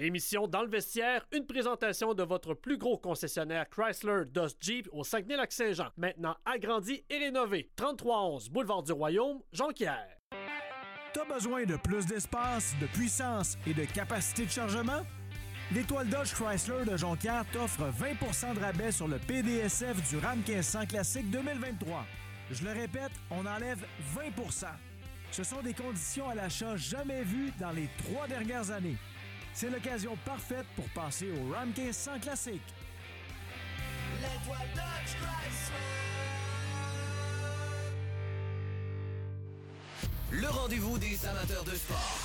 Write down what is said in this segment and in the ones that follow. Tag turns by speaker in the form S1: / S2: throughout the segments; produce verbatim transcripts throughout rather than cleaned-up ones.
S1: L'émission Dans le vestiaire, une présentation de votre plus gros concessionnaire Chrysler Dodge Jeep au Saguenay-Lac-Saint-Jean. Maintenant agrandi et rénové. trente-trois onze Boulevard du Royaume, Jonquière.
S2: T'as besoin de plus d'espace, de puissance et de capacité de chargement? L'Étoile Dodge Chrysler de Jonquière t'offre vingt pour cent de rabais sur le P D S F du Ram quinze cents Classique deux mille vingt-trois. Je le répète, on enlève vingt pour cent. Ce sont des conditions à l'achat jamais vues dans les trois dernières années. C'est l'occasion parfaite pour passer au Ram quinze cents Classique.
S3: L'Étoile Dodge Chrysler. Le rendez-vous des amateurs de sport.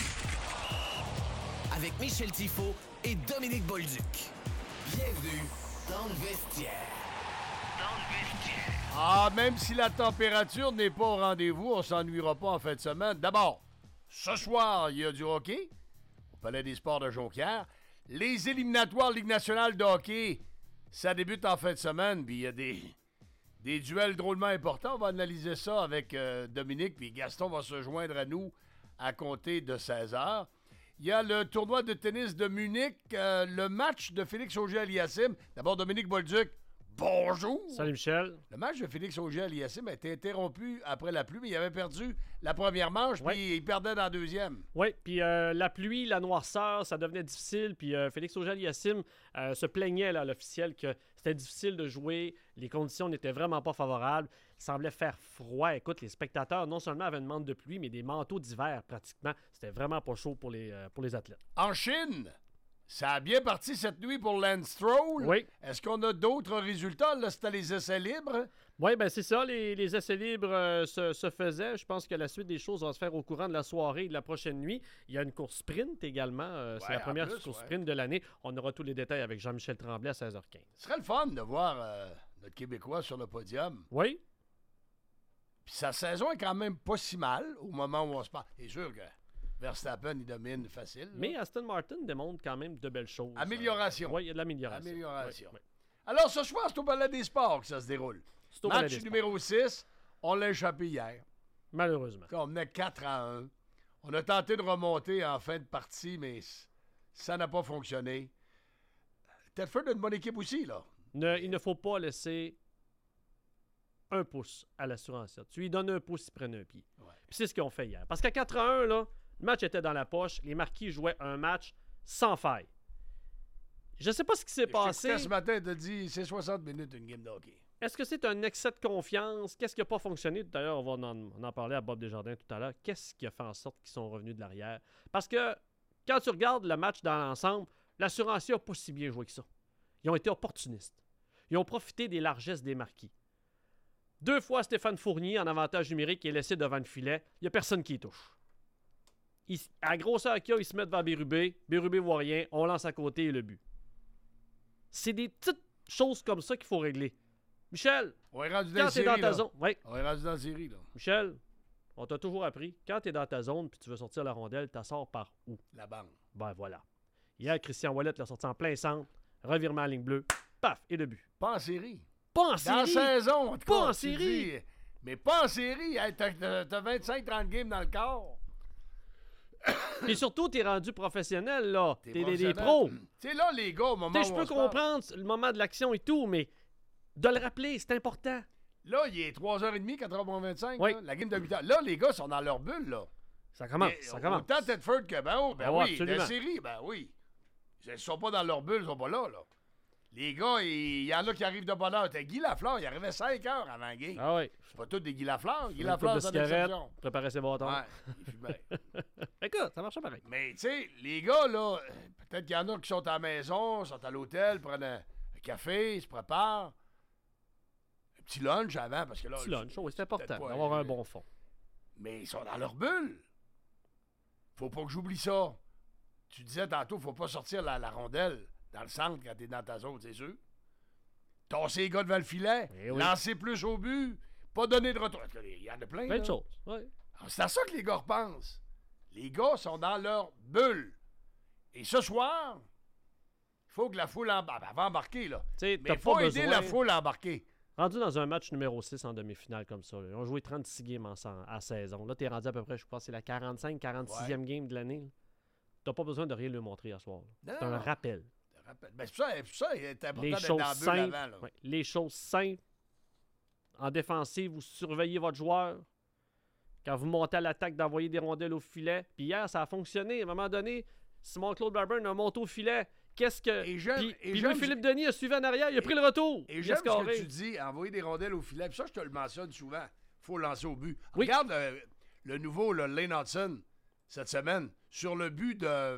S3: Avec Michel Tifo et Dominique Bolduc. Bienvenue dans le vestiaire. Dans le vestiaire.
S4: Ah, même si la température n'est pas au rendez-vous, on s'ennuiera pas en fin de semaine. D'abord, ce soir, il y a du hockey au Palais des Sports de Jonquière. Les éliminatoires Ligue nationale de hockey, ça débute en fin de semaine, puis il y a des, des duels drôlement importants. On va analyser ça avec euh, Dominique, puis Gaston va se joindre à nous à compter de seize heures. Il y a le tournoi de tennis de Munich, euh, le match de Félix Auger-Aliassime. D'abord, Dominique Bolduc, bonjour!
S1: Salut Michel.
S4: Le match de Félix Auger-Aliassime a été interrompu après la pluie, mais il avait perdu la première manche,
S1: ouais.
S4: puis il perdait dans la deuxième.
S1: Oui, puis euh, la pluie, la noirceur, ça devenait difficile, puis euh, Félix Auger-Aliassime euh, se plaignait là, à l'officiel que c'était difficile de jouer, les conditions n'étaient vraiment pas favorables, il semblait faire froid. Écoute, les spectateurs non seulement avaient une mante de pluie, mais des manteaux d'hiver pratiquement. C'était vraiment pas chaud pour les, euh, pour les athlètes.
S4: En Chine, ça a bien parti cette nuit pour Lance Stroll.
S1: Oui.
S4: Est-ce qu'on a d'autres résultats? Là, c'était les essais libres.
S1: Oui, bien c'est ça. Les, les essais libres euh, se, se faisaient. Je pense que la suite des choses va se faire au courant de la soirée et de la prochaine nuit. Il y a une course sprint également. Euh, c'est
S4: Ouais,
S1: la première
S4: plus,
S1: course
S4: ouais.
S1: sprint de l'année. On aura tous les détails avec Jean-Michel Tremblay à seize heures quinze.
S4: Ce serait le fun de voir euh, notre Québécois sur le podium.
S1: Oui.
S4: Puis sa saison est quand même pas si mal au moment où on se parle. C'est sûr que Verstappen, il domine facile. Là.
S1: Mais Aston Martin démontre quand même de belles choses.
S4: Amélioration.
S1: Oui, il y a de l'amélioration.
S4: Amélioration.
S1: Oui, oui.
S4: Alors, ce soir, c'est au Palais des Sports que ça se déroule.
S1: C'est au Palais
S4: Match
S1: des Sports.
S4: numéro six, on l'a échappé hier.
S1: Malheureusement.
S4: On menait quatre à un. On a tenté de remonter en fin de partie, mais ça n'a pas fonctionné. Tedford a une bonne équipe aussi, là.
S1: Ne, il ne faut pas laisser un pouce à l'assurance. Tu lui donnes un pouce, il prennent un pied.
S4: Ouais.
S1: Puis c'est ce qu'ils ont fait hier. Parce qu'à quatre à un, là, le match était dans la poche. Les Marquis jouaient un match sans faille. Je ne sais pas ce qui s'est passé.
S4: Ce matin, tu as dit c'est soixante minutes une game de hockey.
S1: Est-ce que c'est un excès de confiance? Qu'est-ce qui n'a pas fonctionné? D'ailleurs, on va en, on en parler à Bob Desjardins tout à l'heure. Qu'est-ce qui a fait en sorte qu'ils sont revenus de l'arrière? Parce que quand tu regardes le match dans l'ensemble, l'Assurancier n'a pas si bien joué que ça. Ils ont été opportunistes. Ils ont profité des largesses des Marquis. Deux fois, Stéphane Fournier, en avantage numérique, est laissé devant le filet. Il n'y a personne qui y touche. Il, à la grosseur qu'il y a, il se met devant Bérubé. Bérubé ne voit rien. On lance à côté et le but. C'est des petites choses comme ça qu'il faut régler. Michel,
S4: On est rendu dans
S1: quand
S4: la
S1: tu es
S4: série,
S1: dans ta
S4: là.
S1: zone... Oui,
S4: On est rendu dans la série, là.
S1: Michel, on t'a toujours appris, quand tu es dans ta zone puis tu veux sortir la rondelle, tu sors par où?
S4: La bande.
S1: Ben voilà. Hier, Christian Ouellet l'a sorti en plein centre, revirement à ligne bleue, paf, et le but.
S4: Pas en série.
S1: Pas en
S4: Dans
S1: série!
S4: la saison, en tout
S1: Pas
S4: cas,
S1: en
S4: tu
S1: série!
S4: dis, mais pas en série. Hey, t'as, t'as, t'as vingt-cinq trente games dans le corps.
S1: Puis surtout, t'es rendu professionnel, là. T'es, des, des
S4: professionnel.
S1: pros.
S4: Tu sais, là, les gars, au moment
S1: Tu sais,
S4: où
S1: je
S4: on
S1: peux
S4: se parle,
S1: comprendre le moment de l'action et tout, mais de le rappeler, c'est important.
S4: là, il est trois heures trente, quatre heures vingt-cinq.
S1: Oui.
S4: Là, la game de huit heures. Là, les gars sont dans leur bulle, là.
S1: Ça commence,
S4: Et
S1: ça commence.
S4: Autant Tedford que ben, oh, ben
S1: Ah ouais,
S4: oui,
S1: absolument.
S4: la série, ben oui. Ils ne sont pas dans leur bulle, ils sont pas là, là. Les gars, il y en a qui arrivent de bonne heure. T'as Guy Lafleur, il arrivait cinq heures avant la game.
S1: Ah oui.
S4: C'est pas tous des Guy Lafleur. Guy
S1: Une coupe
S4: Lafleur,
S1: de
S4: c'est une
S1: cigarette,
S4: exception.
S1: préparer ses bâtons.
S4: Ouais, il fumait.
S1: Écoute, ça marchait pareil.
S4: Mais tu sais, les gars, là, euh, peut-être qu'il y en a qui sont à la maison, sont à l'hôtel, prennent un, un café, ils se préparent. Un petit lunch avant, parce que là...
S1: Petit lunch, oui, c'est important
S4: peut-être pas,
S1: d'avoir
S4: euh,
S1: un bon fond.
S4: Mais ils sont dans leur bulle. Faut pas que j'oublie ça. Tu disais tantôt, faut pas sortir la, la rondelle dans le centre quand t'es dans ta zone, c'est sûr. Tasser les gars devant le filet,
S1: Eh oui.
S4: lancer plus au but, pas donner de retour. Il y en a plein,
S1: Plein
S4: là.
S1: de choses, oui.
S4: Alors, c'est à ça que les gars repensent. Les gars sont dans leur bulle. Et ce soir, il faut que la foule embarque. Elle va embarquer, là.
S1: sais,
S4: Mais
S1: t'as
S4: il faut
S1: pas
S4: aider
S1: besoin-
S4: la foule à embarquer.
S1: Rendu dans un match numéro six en demi-finale comme ça, là. Ils ont joué trente-six games ensemble à saison. Là, t'es rendu à peu près, je crois, c'est la quarante-cinq, quarante-sixième game de l'année. là. t'as pas besoin de rien lui montrer à soir.
S4: Non,
S1: C'est un
S4: non.
S1: rappel.
S4: Ben, c'est ça, c'est ça, il est important
S1: Les
S4: d'être
S1: choses
S4: dans le but
S1: simples,
S4: l'avant. Là.
S1: ouais, les choses simples. En défensive, vous surveillez votre joueur. Quand vous montez à l'attaque, d'envoyer des rondelles au filet. Puis hier, ça a fonctionné. À un moment donné, Simon-Claude Barburn a monté au filet. Qu'est-ce que...
S4: Et j'aime-
S1: Puis,
S4: et
S1: puis
S4: j'aime-
S1: Louis-Philippe Denis a suivi en arrière. Il a pris le retour.
S4: Et
S1: Il
S4: j'aime
S1: a
S4: ce que
S1: scoré.
S4: tu dis, envoyer des rondelles au filet. Puis ça, je te le mentionne souvent. Il faut lancer au but.
S1: Oui.
S4: Regarde le, le nouveau le Lane Hudson cette semaine sur le but de...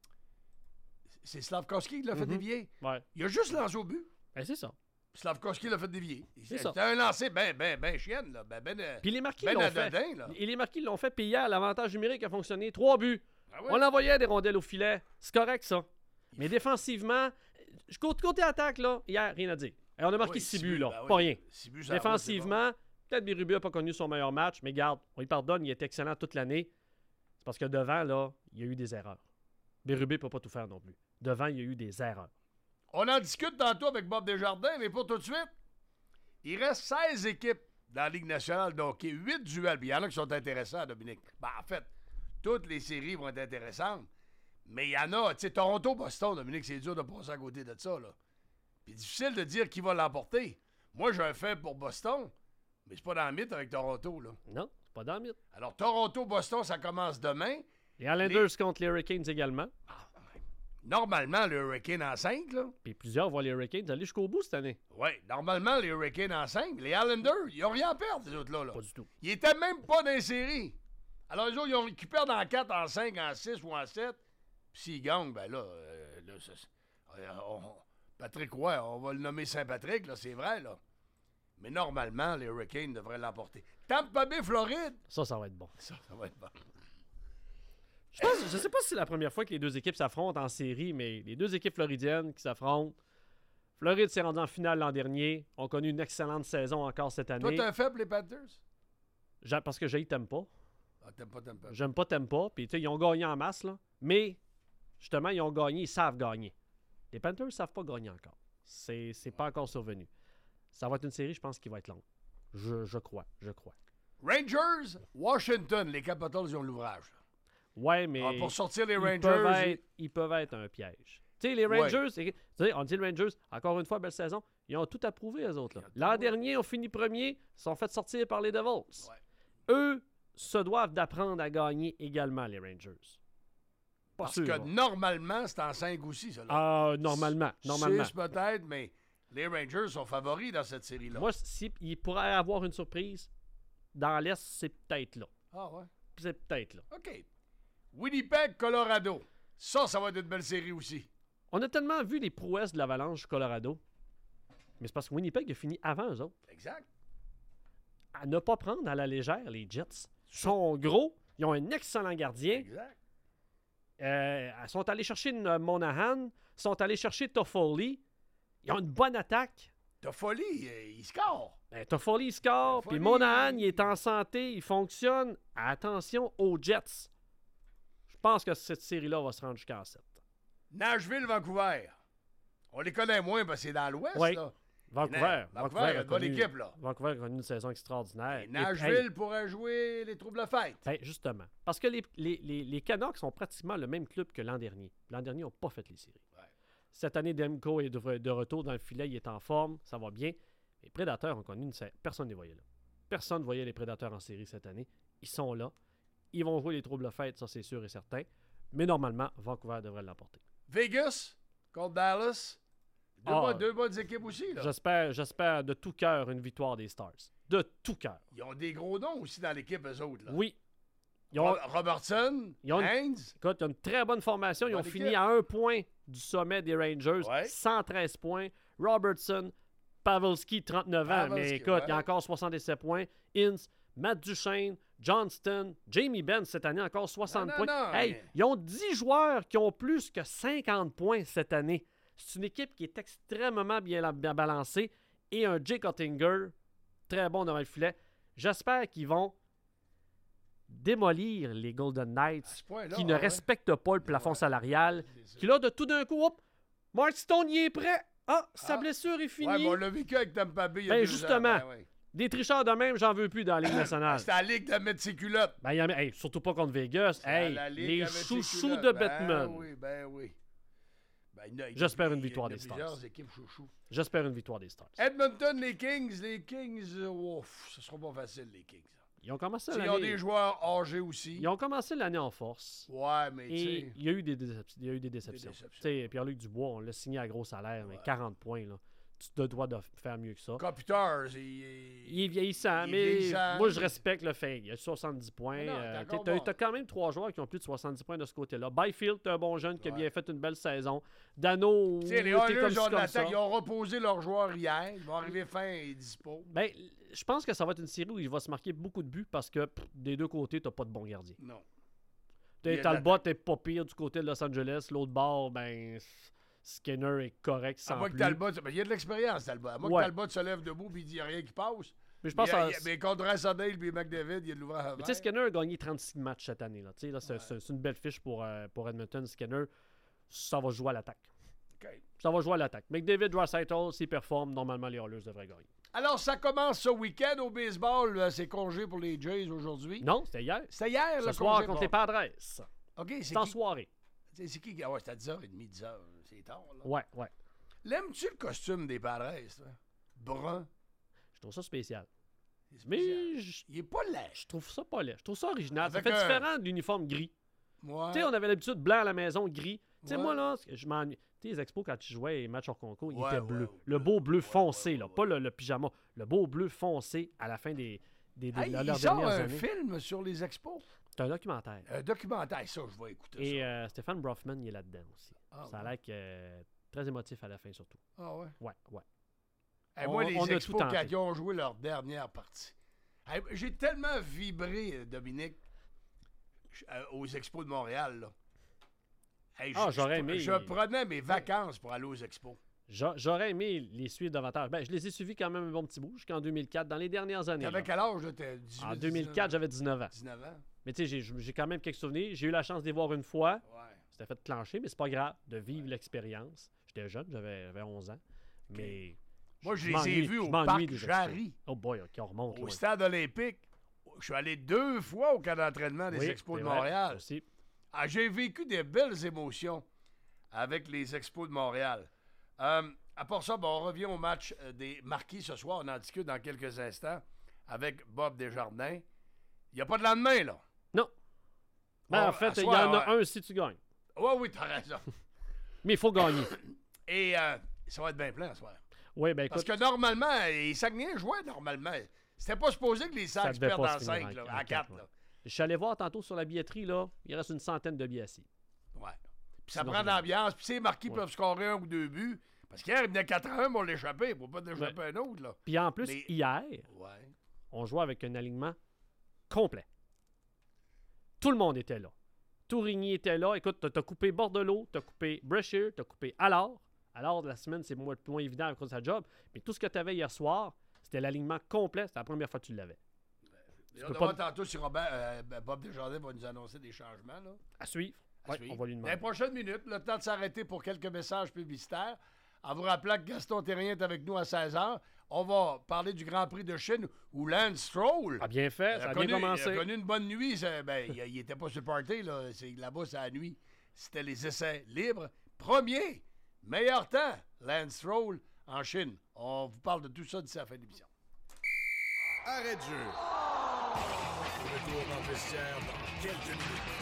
S4: C'est Slavkovski qui l'a fait
S1: Mhm.
S4: dévier.
S1: Ouais.
S4: Il a juste lancé au but.
S1: Ben, c'est ça.
S4: Slavkovski l'a fait dévier.
S1: C'est ça.
S4: C'était un lancer ben, ben, ben chienne, là. Ben, ben, euh,
S1: Puis les marquis
S4: ben
S1: l'ont fait.
S4: anodin, là.
S1: Et les marquis l'ont fait. Puis hier, l'avantage numérique a fonctionné. Trois buts.
S4: Ah ouais?
S1: On envoyait des rondelles au filet. C'est correct, ça. Mais défensivement, je- côté, côté attaque, là, hier, rien à dire. Et on a marqué
S4: Oui,
S1: six
S4: six
S1: buts, là.
S4: ben oui.
S1: Pas rien.
S4: Six buts, ça va,
S1: Défensivement, peut-être Berube n'a pas connu son meilleur match, mais garde, on lui pardonne, il est excellent toute l'année. C'est parce que devant, là, il y a eu des erreurs. Berube ne peut pas tout faire non plus. Devant, il y a eu des erreurs.
S4: On en discute tantôt avec Bob Desjardins, mais pour tout de suite, il reste seize équipes dans la Ligue nationale de hockey, huit duels. Puis il y en a qui sont intéressants, Dominique. Ben, en fait, toutes les séries vont être intéressantes. Mais il y en a, tu sais, Toronto-Boston, Dominique, c'est dur de passer à côté de ça, là. Puis difficile de dire qui va l'emporter. Moi, j'ai un fait pour Boston, mais c'est pas dans le mythe avec Toronto, là.
S1: Non, c'est pas dans le mythe.
S4: Alors, Toronto-Boston, ça commence demain.
S1: Les Islanders contre les Hurricanes également.
S4: Normalement, le Hurricane en cinq, là.
S1: Puis plusieurs voient les Hurricanes aller jusqu'au bout cette année.
S4: Oui, normalement, les Hurricanes en cinq. Les Islanders, ils n'ont rien à perdre, ces autres-là. Là.
S1: Pas du tout.
S4: Ils étaient même pas dans les séries. Alors, les autres, ils, ont, ils perdent en quatre, en cinq, en six ou en sept. Puis s'ils gagnent, ben là, euh, là ça, euh, on- Patrick Roy, on va le nommer Saint-Patrick, là, c'est vrai, là. Mais normalement, les Hurricanes devraient l'emporter. Tampa Bay, Floride,
S1: Ça, ça va être bon.
S4: ça, ça va être bon.
S1: Je pense, je sais pas si c'est la première fois que les deux équipes s'affrontent en série, mais les deux équipes floridiennes qui s'affrontent. Floride s'est rendu en finale l'an dernier. Ont connu une excellente saison encore cette
S4: Toi,
S1: année.
S4: t'es un faible, les Panthers?
S1: J'a- Parce que j'ai Tampa.
S4: Ah, t'aimes pas Tampa.
S1: J'aime pas Tampa. Puis, tu sais, ils ont gagné en masse, là. Mais, justement, ils ont gagné. Ils savent gagner. Les Panthers ne savent pas gagner encore. C'est, c'est pas encore survenu. Ça va être une série, je pense, qui va être longue. Je, je crois. Je crois.
S4: Rangers, Washington, les Capitals, ils ont l'ouvrage. là.
S1: Ouais, mais.
S4: Ah, pour sortir les
S1: ils
S4: Rangers,
S1: peuvent
S4: ils-
S1: être, ils peuvent être un piège. Tu sais, les
S4: Ouais.
S1: Rangers, c'est- tu sais, on dit les Rangers, encore une fois, belle saison, ils ont tout approuvé, eux autres. là.
S4: Ils ont tout
S1: L'an
S4: approuvé.
S1: dernier, ils ont fini premier, ils sont fait sortir par les Devils.
S4: Ouais.
S1: Eux se doivent d'apprendre à gagner également, les Rangers. Pas
S4: Parce
S1: sûr,
S4: que
S1: là.
S4: normalement, c'est en cinq aussi, ça. là.
S1: Ah, normalement, normalement.
S4: six peut-être, mais les Rangers sont favoris dans cette série-là.
S1: Moi, s'il pourrait avoir une surprise, dans l'Est, c'est peut-être là.
S4: Ah ouais?
S1: C'est peut-être là.
S4: OK. Winnipeg, Colorado. Ça, ça va être une belle série aussi.
S1: On a tellement vu les prouesses de l'Avalanche du Colorado, mais c'est parce que Winnipeg a fini avant eux autres.
S4: Exact.
S1: À ne pas prendre à la légère, les Jets. Ils sont gros, ils ont un excellent gardien.
S4: Exact.
S1: Euh, ils sont allés chercher une, euh, Monahan, ils sont allés chercher Toffoli. Ils ont une bonne attaque.
S4: T'as folie, euh, il score.
S1: Ben, Toffoli il score,
S4: Toffoli.
S1: puis Monahan il est en santé, il fonctionne. Attention aux Jets. Je pense que cette série-là va se rendre jusqu'en sept.
S4: Nashville, Vancouver. On les connaît moins parce que c'est dans l'Ouest,
S1: Oui.
S4: là.
S1: Vancouver.
S4: Vancouver, il y a une bonne
S1: connu-
S4: équipe, là.
S1: Vancouver a connu une saison extraordinaire.
S4: Et
S1: Et-
S4: Nashville
S1: hey,
S4: pourrait jouer les troubles fêtes.
S1: ben, justement. Parce que les, les, les, les Canucks sont pratiquement le même club que l'an dernier. L'an dernier, ils n'ont pas fait les séries.
S4: Ouais.
S1: Cette année, Demko est de, de retour dans le filet, il est en forme, ça va bien. Les Prédateurs ont connu une série. Personne ne les voyait là. Personne ne voyait les Prédateurs en série cette année. Ils sont là. Ils vont jouer les troubles fêtes, ça c'est sûr et certain. Mais normalement, Vancouver devrait l'emporter.
S4: Vegas contre Dallas. Deux,
S1: Ah.
S4: bonnes, deux bonnes équipes aussi, là.
S1: J'espère, j'espère de tout cœur une victoire des Stars. De tout cœur.
S4: Ils ont des gros noms aussi dans l'équipe, eux autres, là.
S1: Oui. Ils ont,
S4: Ro- Robertson,
S1: ils ont une-
S4: Haynes.
S1: écoute, ils ont une très bonne formation. Ils
S4: Bonne
S1: ont fini
S4: équipe.
S1: à un point du sommet des Rangers.
S4: Ouais.
S1: cent treize points. Robertson, Pavelski, trente-neuf ans.
S4: Pavelski,
S1: Mais écoute, il y a
S4: ouais.
S1: encore soixante-sept points. Ince, Matt Duchesne, Johnston, Jamie Benn cette année, encore soixante
S4: Non, non,
S1: points.
S4: non,
S1: Hey,
S4: mais-
S1: ils ont dix joueurs qui ont plus que cinquante points cette année. C'est une équipe qui est extrêmement bien, bien balancée. Et un Jake Ottinger, très bon devant le filet. J'espère qu'ils vont démolir les Golden Knights
S4: À ce point-là,
S1: qui ne
S4: ah ouais.
S1: respectent pas le plafond
S4: Ouais.
S1: salarial.
S4: C'est ça.
S1: Qui là, de tout d'un coup, hop, Mark Stone, il est prêt. Ah, sa
S4: Ah.
S1: blessure est finie.
S4: Ouais, mais on l'a vécu avec Tampa Bay il y a
S1: Ben,
S4: deux
S1: justement.
S4: ans. Ben, ouais.
S1: Des tricheurs de même, j'en veux plus dans la Ligue nationale.
S4: C'est à la Ligue de mettre ses culottes.
S1: Ben, y en a, hey, surtout pas contre Vegas.
S4: C'est à
S1: Hey,
S4: la Ligue
S1: les
S4: de mettre ses
S1: chouchous
S4: culottes.
S1: de
S4: Ben
S1: Batman.
S4: oui, ben oui. Ben, il y en a-
S1: J'espère
S4: il y a-
S1: une victoire
S4: il y a
S1: des Stars.
S4: plusieurs équipes chouchous.
S1: J'espère une victoire des Stars.
S4: Edmonton, les Kings, les Kings, euh, ouf, ce sera pas facile, les Kings.
S1: Ils ont commencé
S4: Ils ont
S1: l'année.
S4: des joueurs âgés aussi.
S1: Ils ont commencé l'année en force.
S4: Ouais, mais tu
S1: Et
S4: sais.
S1: il y a eu des, décep- il y a eu des déceptions.
S4: Des déceptions.
S1: Tu sais, Pierre-Luc Dubois, on l'a signé à gros salaire, mais
S4: Ouais.
S1: quarante points, là. Tu te dois de faire mieux que ça.
S4: Computers, il,
S1: Il est vieillissant,
S4: il est
S1: mais
S4: vieillissant.
S1: moi, je respecte le fait. Il a soixante-dix points.
S4: Mais non,
S1: Euh,
S4: t'es
S1: t'as-
S4: encore
S1: t'as
S4: bon.
S1: t'as quand même trois joueurs qui ont plus de soixante-dix points de ce côté-là. Byfield, t'es un bon jeune qui a
S4: Ouais.
S1: bien fait une belle saison. Dano,
S4: Tu sais, les
S1: t'es comme
S4: Oilers
S1: ci,
S4: ont de
S1: comme
S4: l'attaque,
S1: ça.
S4: ils ont reposé leurs joueurs hier. Ils vont arriver fin et dispo.
S1: Ben, je pense que ça va être une série où il va se marquer beaucoup de buts parce que pff, des deux côtés, t'as pas de bon gardien.
S4: Non. Il y a
S1: T'es
S4: de
S1: Talbot est pas pire du côté de Los Angeles. L'autre bord, ben, Skinner est correct
S4: À
S1: sans
S4: moins que
S1: plus.
S4: Talbot, ben, il y a de l'expérience, Talbot. À moins
S1: Ouais.
S4: que Talbot se lève debout et il dit rien qui passe.
S1: Mais je pense
S4: Il y a-
S1: que
S4: il y a- mais contre Rassadale et McDavid, il y a de l'ouvrage à
S1: Mais tu sais,
S4: faire.
S1: Skinner a gagné trente-six matchs cette année. Là. Tu sais, là, c'est,
S4: Ouais.
S1: c'est- c'est une belle fiche pour, euh, pour Edmonton. Skinner, ça va jouer à l'attaque.
S4: OK.
S1: Ça va jouer à l'attaque. McDavid, Draisaitl, s'ils performent, normalement, les Oilers devraient gagner.
S4: Alors, ça commence ce week-end au baseball. Euh, C'est congé pour les Jays aujourd'hui.
S1: Non, c'était hier.
S4: C'était hier,
S1: Ce
S4: le
S1: soir
S4: congé.
S1: contre
S4: bon.
S1: les Padres.
S4: OK, c'est
S1: C'est en
S4: qui?
S1: soirée.
S4: C'est c'est qui? qui- Ah ouais, c'est à dix heures trente, dix heures. C'est tard, là.
S1: Ouais, ouais.
S4: L'aimes-tu le costume des Padres, toi? Brun.
S1: Je trouve ça spécial.
S4: C'est spécial.
S1: Mais je,
S4: Il est pas laid.
S1: je trouve ça pas laid. Je trouve ça original. Ça
S4: Avec
S1: fait
S4: un-
S1: différent de l'uniforme gris.
S4: Ouais.
S1: Tu sais, on avait l'habitude blanc à la maison, gris. Tu sais,
S4: Ouais.
S1: moi, là, je m'ennuie. Tu sais, les expos, quand tu jouais les matchs hors concours, ils
S4: Ouais,
S1: étaient
S4: ouais,
S1: bleus.
S4: ouais,
S1: le
S4: ouais,
S1: beau bleu
S4: ouais,
S1: foncé,
S4: ouais,
S1: là.
S4: ouais,
S1: Pas le, le pyjama. Le beau bleu foncé à la fin des, des, des
S4: Hey,
S1: de
S4: il
S1: leurs
S4: sort
S1: dernières
S4: un
S1: années.
S4: film sur les expos.
S1: C'est un documentaire.
S4: Un documentaire, ça, je vais écouter
S1: Et
S4: ça.
S1: euh, Stéphane Brofman, il est là-dedans aussi.
S4: Ah,
S1: ça a
S4: ouais.
S1: l'air que, euh, très émotif à la fin, surtout.
S4: Ah ouais?
S1: Ouais, ouais.
S4: Hey,
S1: On-
S4: moi,
S1: on
S4: les
S1: a tout
S4: expos,
S1: tenté.
S4: quand ils ont joué leur dernière partie. Hey, j'ai tellement vibré, euh, Dominique, j- euh, aux expos de Montréal, là. Hey,
S1: Ah,
S4: je-
S1: j'aurais
S4: je,
S1: aimé.
S4: Je prenais mes vacances pour aller aux expos.
S1: J'a- J'aurais aimé les suivre davantage. Ben, je les ai suivis quand même un bon petit bout jusqu'en deux mille quatre, dans les dernières années.
S4: T'avais
S1: là.
S4: quel âge, là? T'as dix-huit,
S1: En deux mille quatre, j'avais dix-neuf ans.
S4: dix-neuf ans?
S1: Mais tu sais, j'ai- j'ai quand même quelques souvenirs. J'ai eu la chance de les voir une fois.
S4: Ouais.
S1: C'était fait clencher, mais c'est pas grave de vivre l'expérience. J'étais jeune, j'avais j'avais onze ans. Mais.
S4: Moi, je les ai
S1: m'ennuie-
S4: vus
S1: je
S4: au
S1: m'ennuie
S4: parc
S1: des expos.
S4: Jarry,
S1: Oh boy, OK, on remonte.
S4: au
S1: loin.
S4: stade olympique. Je suis allé deux fois au camp d'entraînement des
S1: Oui,
S4: expos
S1: c'est
S4: de
S1: vrai,
S4: Montréal.
S1: aussi.
S4: Ah, j'ai vécu des belles émotions avec les expos de Montréal. Euh, à part ça, bon, on revient au match euh, des Marquis ce soir. On en discute dans quelques instants avec Bob Desjardins. Il n'y a pas de lendemain, là.
S1: Non. Ben,
S4: Bon,
S1: en fait,
S4: à
S1: il y
S4: soir,
S1: en a
S4: ouais.
S1: un si tu gagnes.
S4: Oui, oui, t'as raison.
S1: Mais il faut gagner.
S4: Et euh, ça va être bien plein ce soir.
S1: Oui, ben
S4: Parce
S1: écoute.
S4: que normalement, les Saguenay jouaient normalement. C'était pas supposé que les
S1: Ça
S4: Sacs
S1: devait
S4: perdent
S1: pas
S4: en
S1: se finir
S4: cinq,
S1: en-
S4: là,
S1: en
S4: à quatre.
S1: quatre,
S4: Là.
S1: Je suis allé voir tantôt sur la billetterie, là. Il reste une centaine de billets assis.
S4: Ouais. Puis ça
S1: Sinon,
S4: prend
S1: c'est
S4: de l'ambiance. Puis ces Marquis
S1: Ouais.
S4: peuvent scorer un ou deux buts. Parce qu'hier, il venait quatre à un pour l'échapper. Pour pas l'échapper un autre, là.
S1: Puis en plus,
S4: Mais-
S1: hier,
S4: Ouais.
S1: on jouait avec un alignement complet. Tout le monde était là. Tourigny était là. Écoute, t'as t'as coupé Bordelot, t'as coupé Brashear, t'as coupé Allard. Allard de la semaine, c'est moins, moins évident à cause de sa job. Mais tout ce que tu avais hier soir, c'était l'alignement complet. C'était la première fois que tu l'avais.
S4: Et on
S1: peux
S4: va
S1: pas-
S4: voir tantôt si Robert, euh, ben, Bob Desjardins va nous annoncer des changements. Là.
S1: À suivre.
S4: À
S1: Ouais,
S4: suivre.
S1: on va lui
S4: Dans
S1: demander.
S4: les prochaines minutes, le temps de s'arrêter pour quelques messages publicitaires. En vous rappelant que Gaston Terrien est avec nous à seize heures, on va parler du Grand Prix de Chine où Lance Stroll
S1: Ah, bien fait,
S4: il
S1: ça a
S4: connu,
S1: bien
S4: il a
S1: commencé.
S4: connu une bonne nuit. ça- ben, il, il était pas sur le party. Là. C'est- Là-bas, c'est la nuit. C'était les essais libres. Premier, meilleur temps, Lance Stroll en Chine. On vous parle de tout ça d'ici la fin de l'émission.
S5: Arrêt de jeu. Retour dans le vestiaire dans quelques minutes.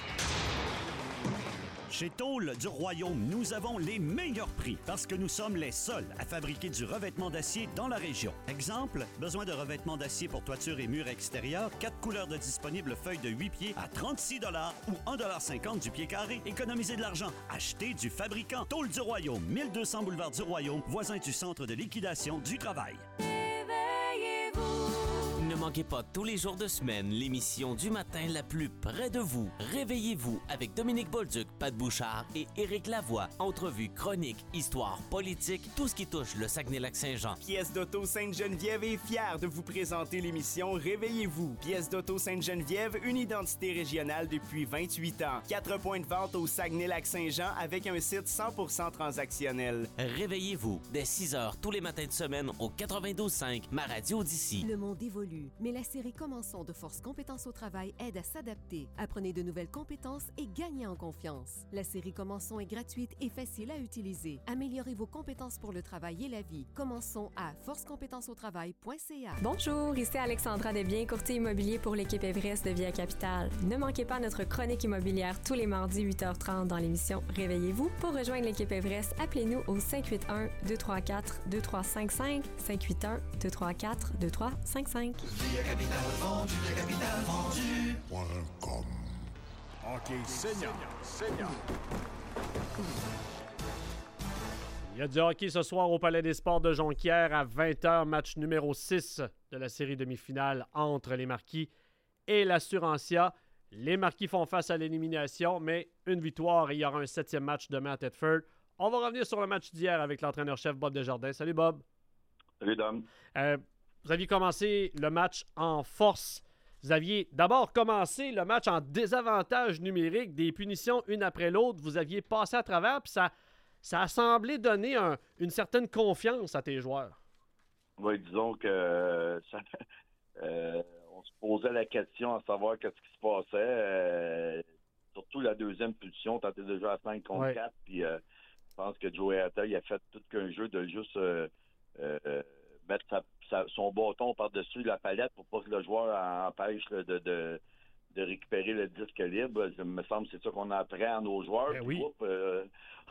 S6: Chez Tôle du Royaume, nous avons les meilleurs prix parce que nous sommes les seuls à fabriquer du revêtement d'acier dans la région. Exemple, besoin de revêtement d'acier pour toiture et murs extérieurs, quatre couleurs de disponibles feuilles de huit pieds à trente-six dollars ou un cinquante du pied carré. Économisez de l'argent. Achetez du fabricant. Tôle du Royaume, mille deux cents boulevard du Royaume, voisin du centre de liquidation du travail.
S7: Réveillez-vous.
S8: Ne manquez
S7: manquez pas tous les jours de semaine l'émission du matin la plus près de vous. Réveillez-vous avec Dominique Bolduc, Pat Bouchard et Éric Lavoie. Entrevues, chroniques, histoire, politique, tout ce qui touche le Saguenay-Lac-Saint-Jean.
S8: Pièce d'Auto Sainte-Geneviève est fière de vous présenter l'émission Réveillez-vous. Pièce d'Auto Sainte-Geneviève, une identité régionale depuis vingt-huit ans. Quatre points de vente au Saguenay-Lac-Saint-Jean avec un site cent pour cent transactionnel.
S7: Réveillez-vous dès six heures tous les matins de semaine au quatre-vingt-douze cinq, ma radio d'ici.
S9: Le monde évolue, mais la série Commençons de Force Compétences au travail aide à s'adapter. Apprenez de nouvelles compétences et gagnez en confiance. La série Commençons est gratuite et facile à utiliser. Améliorez vos compétences pour le travail et la vie. Commençons à force compétences au travail point c a.
S10: Bonjour, ici Alexandra Desbiens, courtier immobilier pour l'équipe Everest de Via Capitale. Ne manquez pas notre chronique immobilière tous les mardis huit heures trente dans l'émission Réveillez-vous. Pour rejoindre l'équipe Everest, appelez-nous au cinq huit un, deux trois quatre, deux trois cinq cinq, cinq huit un, deux trois quatre, deux trois cinq cinq.
S3: Via Capital vendu, Via Capital vendu.
S5: .com. Hockey senior, senior.
S1: Il y a du hockey ce soir au Palais des Sports de Jonquière à vingt heures, match numéro six de la série demi-finale entre les Marquis et l'Assurantia. Les Marquis font face à l'élimination, mais une victoire et il y aura un septième match demain à Thetford. On va revenir sur le match d'hier avec l'entraîneur-chef Bob Desjardins. Salut Bob.
S11: Salut Dom.
S1: Euh, vous aviez commencé le match en force. Vous aviez d'abord commencé le match en désavantage numérique, des punitions une après l'autre. Vous aviez passé à travers, puis ça, ça a semblé donner un, une certaine confiance à tes joueurs.
S11: Oui, disons que euh, ça, euh, on se posait la question à savoir qu'est-ce qui se passait. Euh, surtout la deuxième punition, tu étais déjà à cinq contre quatre, puis euh, je pense que Joey Hatta, il a fait tout qu'un jeu de juste euh, euh, mettre sa, sa, son bâton par-dessus la palette pour pas que le joueur empêche de, de, de récupérer le disque libre. Il me semble que c'est ça qu'on apprend à nos joueurs.
S1: Ben oui.
S11: Oups, euh,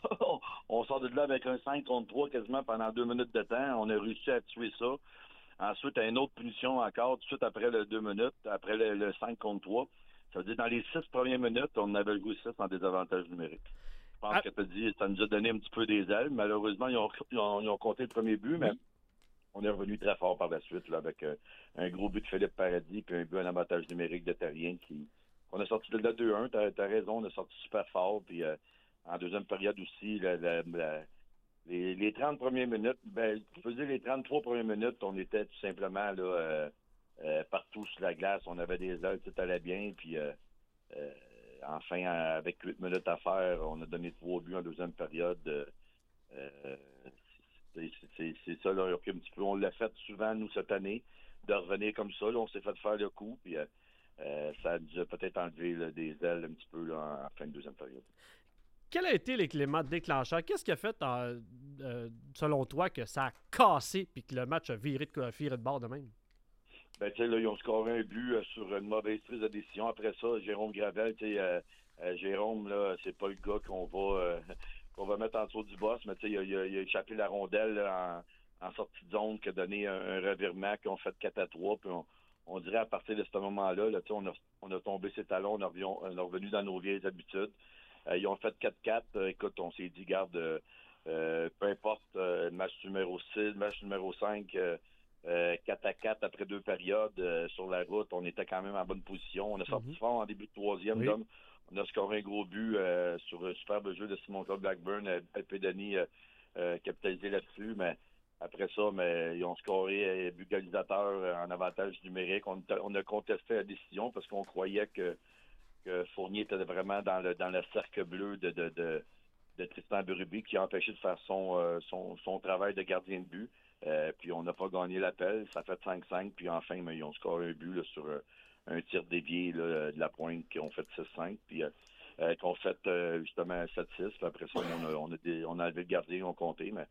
S11: on sort de là avec un cinq contre trois quasiment pendant deux minutes de temps. On a réussi à tuer ça. Ensuite, une autre punition encore, tout de suite après le deux minutes, après le, le cinq contre trois. Ça veut dire dans les six premières minutes, on avait joué six en désavantage numérique. Je pense ah. que tu as dit ça nous a donné un petit peu des ailes. Malheureusement, ils ont, ils ont, ils ont compté le premier but, mais on est revenu très fort par la suite là, avec euh, un gros but de Philippe Paradis puis un but en avantage numérique de Terrien qui. On a sorti de là deux un, t'as, t'as raison, on a sorti super fort. Puis euh, en deuxième période aussi, la, la, la, les, les trente premières minutes, ben, je peux dire les trente-trois premières minutes, on était tout simplement là euh, euh, partout sur la glace. On avait des ailes, tout allait bien. Puis euh, euh, enfin, avec huit minutes à faire, on a donné trois buts en deuxième période. Euh, euh, c'est, c'est, c'est ça, là, un petit peu. On l'a fait souvent, nous, cette année, de revenir comme ça. Là, on s'est fait faire le coup, puis euh, euh, ça nous a peut-être enlevé là, des ailes un petit peu là, en, en fin de deuxième période.
S1: Quels ont été les éléments déclencheurs? Qu'est-ce qui a fait, euh, euh, selon toi, que ça a cassé puis que le match a viré de, viré de bord de même?
S11: Ben, tu sais, là, ils ont scoré un but euh, sur une mauvaise prise de décision. Après ça, Jérôme Gravel, tu sais, euh, euh, Jérôme, là, c'est pas le gars qu'on va euh, qu'on va mettre en dessous du boss, mais tu sais, il, il, il a échappé la rondelle là, en, en sortie de zone, qui a donné un, un revirement, qui ont fait quatre à trois, puis on, on dirait à partir de ce moment-là, là, tu sais, on a, on a tombé ses talons, on, a revenu, on est revenu dans nos vieilles habitudes. Euh, ils ont fait quatre quatre. Euh, écoute, on s'est dit, garde, euh, euh, peu importe, euh, match numéro six, match numéro cinq, euh, euh, quatre à quatre après deux périodes euh, sur la route, on était quand même en bonne position. On a sorti mm-hmm. fort en début de troisième, oui. On a scoré un gros but euh, sur un superbe jeu de Simon Claude Blackburn, euh, Pédani euh, euh, capitalisé là-dessus, mais après ça, mais ils ont scoré un but égalisateur euh, en avantage numérique. On, on a contesté la décision parce qu'on croyait que que Fournier était vraiment dans le dans le cercle bleu de, de, de, de Tristan Berube qui a empêché de faire son, euh, son, son travail de gardien de but. Euh, puis on n'a pas gagné l'appel. Ça fait cinq cinq. Puis enfin, mais ils ont scoré un but là, sur euh, un tir dévié là, de la pointe qui ont fait six cinq. Puis euh, euh, qu'on fait euh, justement sept six. Puis après ça, on a, on a, des, on a enlevé le gardien, on a compté. Mais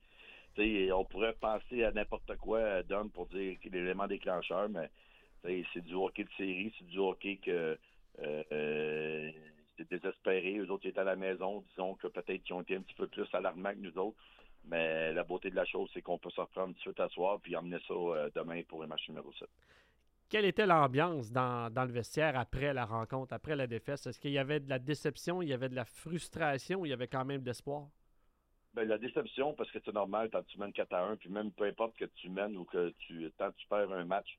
S11: on pourrait penser à n'importe quoi, Dom, pour dire qu'il est l'élément déclencheur. Mais c'est du hockey de série. C'est du hockey que Euh, euh, c'était désespéré. Eux autres, ils étaient à la maison. Disons que peut-être qu'ils ont été un petit peu plus alarmants que nous autres. Mais la beauté de la chose, c'est qu'on peut se reprendre tout de suite à soir puis emmener ça euh, demain pour le match numéro sept.
S1: Quelle était l'ambiance dans, dans le vestiaire après la rencontre, après la défaite? Est-ce qu'il y avait de la déception, il y avait de la frustration ou il y avait quand même de l'espoir?
S11: Ben, la déception, parce que c'est normal quand tu mènes quatre à un, puis même peu importe que tu mènes ou que tu tant tu perds un match,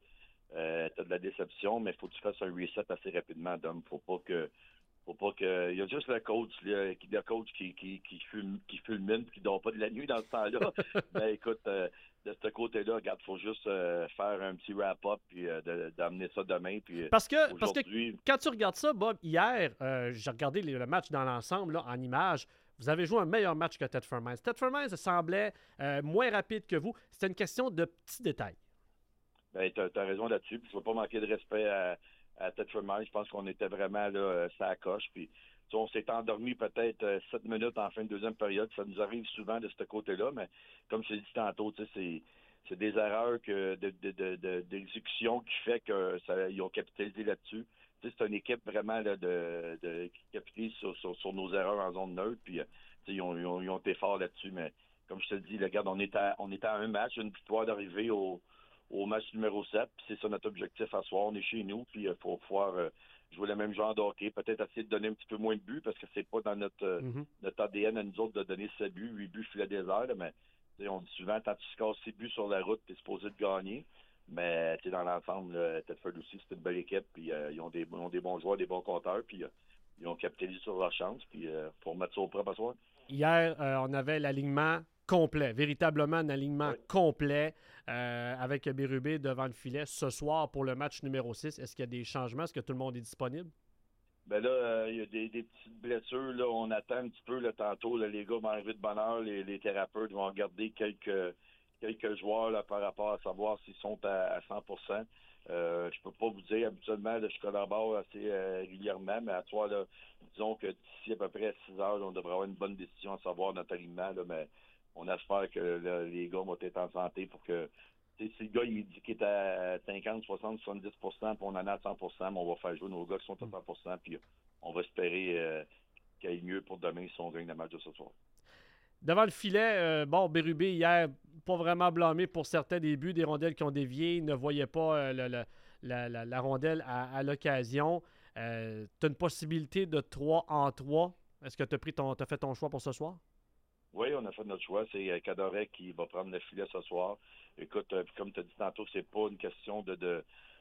S11: Euh, tu as de la déception, mais il faut que tu fasses un reset assez rapidement, Dom. Faut pas que. Faut pas que. Il y a juste le coach, là, qui, le coach qui, qui, qui, fume, qui fulmine et qui ne dort pas de la nuit dans ce temps-là. Ben écoute, euh, de ce côté-là, regarde, il faut juste euh, faire un petit wrap-up puis euh, de, d'amener ça demain. Puis,
S1: parce, que,
S11: aujourd'hui...
S1: parce que quand tu regardes ça, Bob, hier, euh, j'ai regardé les, le match dans l'ensemble, là, en images. Vous avez joué un meilleur match que Thetford Mines. Thetford Mines semblait euh, moins rapide que vous. C'était une question de petits détails.
S11: Ben, tu as raison là-dessus. Puis, je ne veux pas manquer de respect à. à Thetford Mines, je pense qu'on était vraiment là, euh, ça coche. Puis, on s'est endormi peut-être euh, sept minutes en fin de deuxième période. Ça nous arrive souvent de ce côté-là, mais comme je l'ai dit tantôt, c'est, c'est des erreurs que de, de, de, de, d'exécution qui fait qu'ils ont capitalisé là-dessus. T'sais, c'est une équipe vraiment là, de, de, qui capitalise sur, sur, sur nos erreurs en zone neutre. Puis, ils ont, ils, ont, ils ont été forts là-dessus. Mais comme je te dis, regarde, on est à, on est à un match, une victoire d'arriver au au match numéro sept, puis c'est ça notre objectif à soir. On est chez nous, puis il faut pouvoir euh, jouer le même genre de hockey, peut-être essayer de donner un petit peu moins de buts, parce que c'est pas dans notre, euh, mm-hmm. notre A D N à nous autres de donner sept buts, huit buts filet désert, mais on dit souvent, quand tu scores six buts sur la route, tu es supposé de gagner, mais dans l'ensemble, Thetford aussi, c'est une belle équipe, puis euh, ils, ont des, ils ont des bons joueurs, des bons compteurs, puis euh, ils ont capitalisé sur leur chance, puis il euh, faut remettre ça au propre à soir.
S1: Hier, euh, on avait l'alignement complet, véritablement un alignement oui. complet euh, avec Bérubé devant le filet. Ce soir, pour le match numéro six, est-ce qu'il y a des changements? Est-ce que tout le monde est disponible?
S11: Ben là, euh, il y a des, des petites blessures. Là, on attend un petit peu là, tantôt. Là, les gars vont arriver de bonne heure. Les, les thérapeutes vont regarder quelques, quelques joueurs là, par rapport à savoir s'ils sont à, à cent pour cent. Euh, je peux pas vous dire, habituellement, là, je collabore assez euh, régulièrement, mais à toi, là, disons que d'ici à peu près six heures, là, on devrait avoir une bonne décision à savoir notre alignement, là, mais on espère que là, les gars vont être en santé pour que, si le gars il dit qu'il est à cinquante, soixante, soixante-dix pour cent, puis on en a à cent pour cent, mais on va faire jouer nos gars qui sont à cent pour cent, puis on va espérer euh, qu'il y ait mieux pour demain si on gagne le match de ce soir.
S1: Devant le filet, euh, bon, Bérubé, hier, pas vraiment blâmé pour certains des buts, des rondelles qui ont dévié. Il ne voyait pas euh, le, le, la, la, la rondelle à, à l'occasion. Euh, tu as une possibilité de trois en trois. Est-ce que tu as pris ton, t'as fait ton choix pour ce soir?
S11: Oui, on a fait notre choix. C'est Cadoret qui va prendre le filet ce soir. Écoute, euh, comme tu as dit tantôt, c'est pas une question de, de,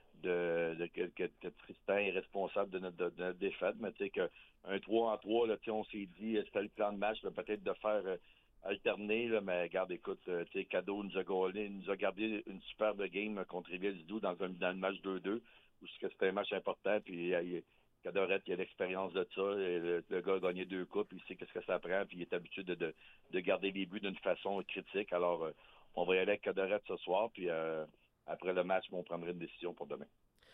S11: de, de, de que, que, que Tristan est responsable de notre, de, de notre défaite, mais tu sais qu'un trois en trois, là, on s'est dit, c'était le plan de match, là, peut-être de faire euh, alterner, là, mais regarde, écoute, euh, tu sais, Cadeau nous a gagné, nous a gardé une superbe game contre Rivière-du-Loup dans, un, dans le match deux deux, où c'était un match important, puis il Cadoret, il a l'expérience de ça. Le, le gars a gagné deux coupes, il sait qu'est-ce que ça prend, puis il est habitué de, de, de garder les buts d'une façon critique. Alors, euh, on va y aller avec Cadoret ce soir, puis euh, après le match, on prendra une décision pour demain.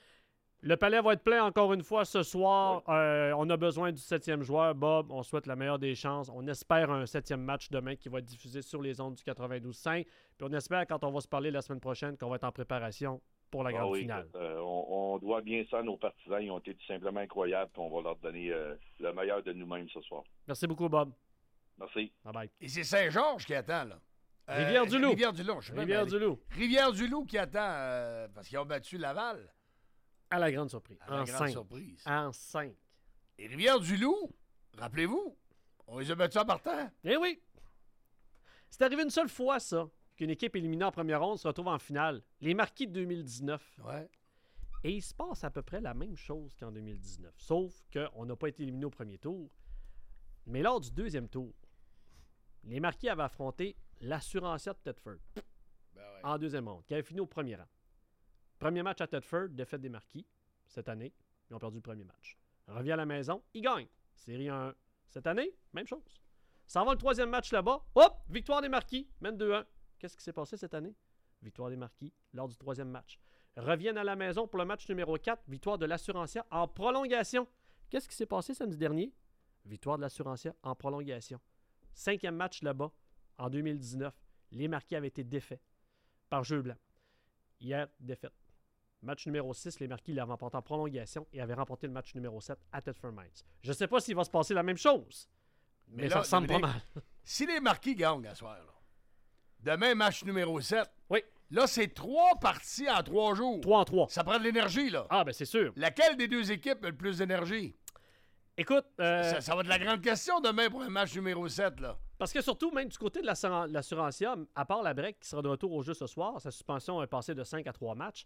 S1: Le palais va être plein encore une fois ce soir. Oui. Euh, on a besoin du septième joueur. Bob, on souhaite la meilleure des chances. On espère un septième match demain qui va être diffusé sur les ondes du quatre-vingt-douze cinq. Puis on espère, quand on va se parler la semaine prochaine, qu'on va être en préparation pour la grande
S11: ah oui,
S1: finale.
S11: Euh, on, on doit bien ça à nos partisans. Ils ont été tout simplement incroyables. Puis on va leur donner euh, le meilleur de nous-mêmes ce soir.
S1: Merci beaucoup, Bob.
S11: Merci.
S1: Bye-bye.
S4: Et c'est Saint-Georges qui attend, là. Euh,
S1: Rivière-du-Loup.
S4: Rivière-du-Loup. Je sais pas,
S1: Rivière-du-Loup.
S4: Rivière-du-Loup qui attend euh, parce qu'ils ont battu Laval.
S1: À la grande surprise.
S4: À la
S1: en
S4: grande
S1: cinq.
S4: surprise.
S1: En cinq.
S4: Et Rivière-du-Loup, rappelez-vous, on les a battus en partant.
S1: Eh oui. C'est arrivé une seule fois, ça, qu'une équipe éliminée en première ronde se retrouve en finale. Les Marquis de deux mille dix-neuf.
S4: Ouais.
S1: Et il se passe à peu près la même chose qu'en deux mille dix-neuf. Sauf qu'on n'a pas été éliminé au premier tour. Mais lors du deuxième tour, les Marquis avaient affronté l'Assurancia de Thetford.
S4: Ben ouais.
S1: En deuxième ronde, qui avait fini au premier rang. Premier match à Thetford, défaite des Marquis. Cette année, ils ont perdu le premier match. Revient à la maison, ils gagnent. Série un. Cette année, même chose. S'en va le troisième match là-bas. Hop! Victoire des Marquis. Mène deux un. Qu'est-ce qui s'est passé cette année? Victoire des Marquis lors du troisième match. Reviennent à la maison pour le match numéro quatre. Victoire de l'Assurancia en prolongation. Qu'est-ce qui s'est passé samedi dernier? Victoire de l'Assurancia en prolongation. Cinquième match là-bas, en deux mille dix-neuf. Les Marquis avaient été défaits par jeu blanc. Hier, défaite. Match numéro six, les Marquis l'avaient remporté en prolongation et avaient remporté le match numéro sept à Thetford Mines. Je ne sais pas s'il va se passer la même chose, mais, mais là, ça ressemble pas mal.
S4: Si les Marquis gagnent à soir, là, demain, match numéro sept.
S1: Oui.
S4: Là, c'est trois parties en trois jours.
S1: Trois en trois.
S4: Ça prend de l'énergie, là.
S1: Ah, ben c'est sûr. Laquelle
S4: des deux équipes a le plus d'énergie?
S1: Écoute... Euh...
S4: Ça, ça va être la grande question demain pour le match numéro sept, là.
S1: Parce que surtout, même du côté de l'Assurancia, à part la break qui sera de retour au jeu ce soir, sa suspension est passée de cinq à trois matchs,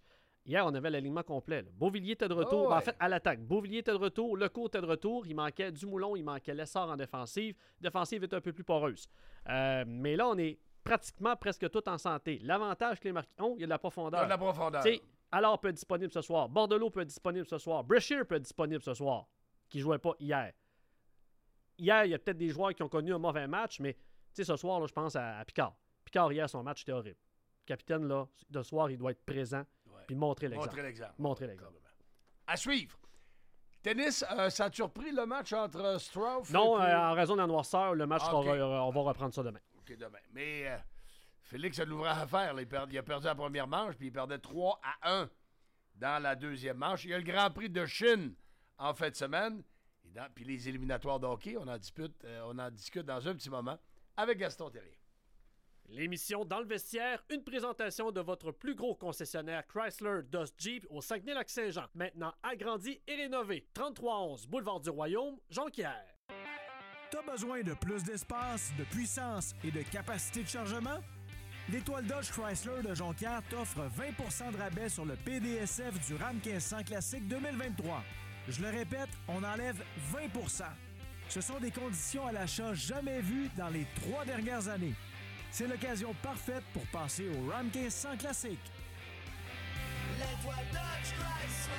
S1: Hier, on avait l'alignement complet. Là. Beauvillier était de retour.
S4: Oh,
S1: ben,
S4: ouais.
S1: en fait, à l'attaque. Beauvillier était de retour. Lecourt était de retour. Il manquait Dumoulin, il manquait Lessard en défensive. Défensive est un peu plus poreuse. Euh, mais là, on est pratiquement presque tout en santé. L'avantage que les marquis ont, il y a de la profondeur.
S4: Il y a de la profondeur.
S1: T'sais, alors peut être disponible ce soir. Bordelot peut être disponible ce soir. Brashear peut être disponible ce soir, qui ne jouait pas hier. Hier, il y a peut-être des joueurs qui ont connu un mauvais match, mais ce soir, là, je pense à, à Picard. Picard, hier, son match était horrible. Le capitaine, là, ce soir, il doit être présent puis montrer l'exemple.
S4: Montrer l'exemple.
S1: Montrer l'exemple.
S4: À suivre. Tennis, euh, ça a-tu repris le match entre Struff
S1: Non,
S4: et puis...
S1: euh, en raison de la noirceur, le match,
S4: Ah,
S1: sera-
S4: ok.
S1: on va reprendre ça demain.
S4: OK, demain. Mais euh, Félix a de l'ouvrage à faire. là. Il, perd- il a perdu la première manche, puis il perdait trois à un dans la deuxième manche. Il y a le Grand Prix de Chine en fin de semaine. Et dans- puis les éliminatoires de hockey, on en dispute, euh, on en discute dans un petit moment avec Gaston Terrien.
S1: L'émission Dans le vestiaire, une présentation de votre plus gros concessionnaire Chrysler Dodge Jeep au Saguenay-Lac-Saint-Jean. Maintenant agrandi et rénové. trente-trois onze Boulevard du Royaume, Jonquière.
S2: T'as besoin de plus d'espace, de puissance et de capacité de chargement? L'Étoile Dodge Chrysler de Jonquière t'offre vingt pour cent de rabais sur le P D S F du Ram quinze cents Classique deux mille vingt-trois. Je le répète, on enlève vingt pour cent. Ce sont des conditions à l'achat jamais vues dans les trois dernières années. C'est l'occasion parfaite pour passer au Ram quinze cents Classique.
S3: L'Étoile Dodge Chrysler.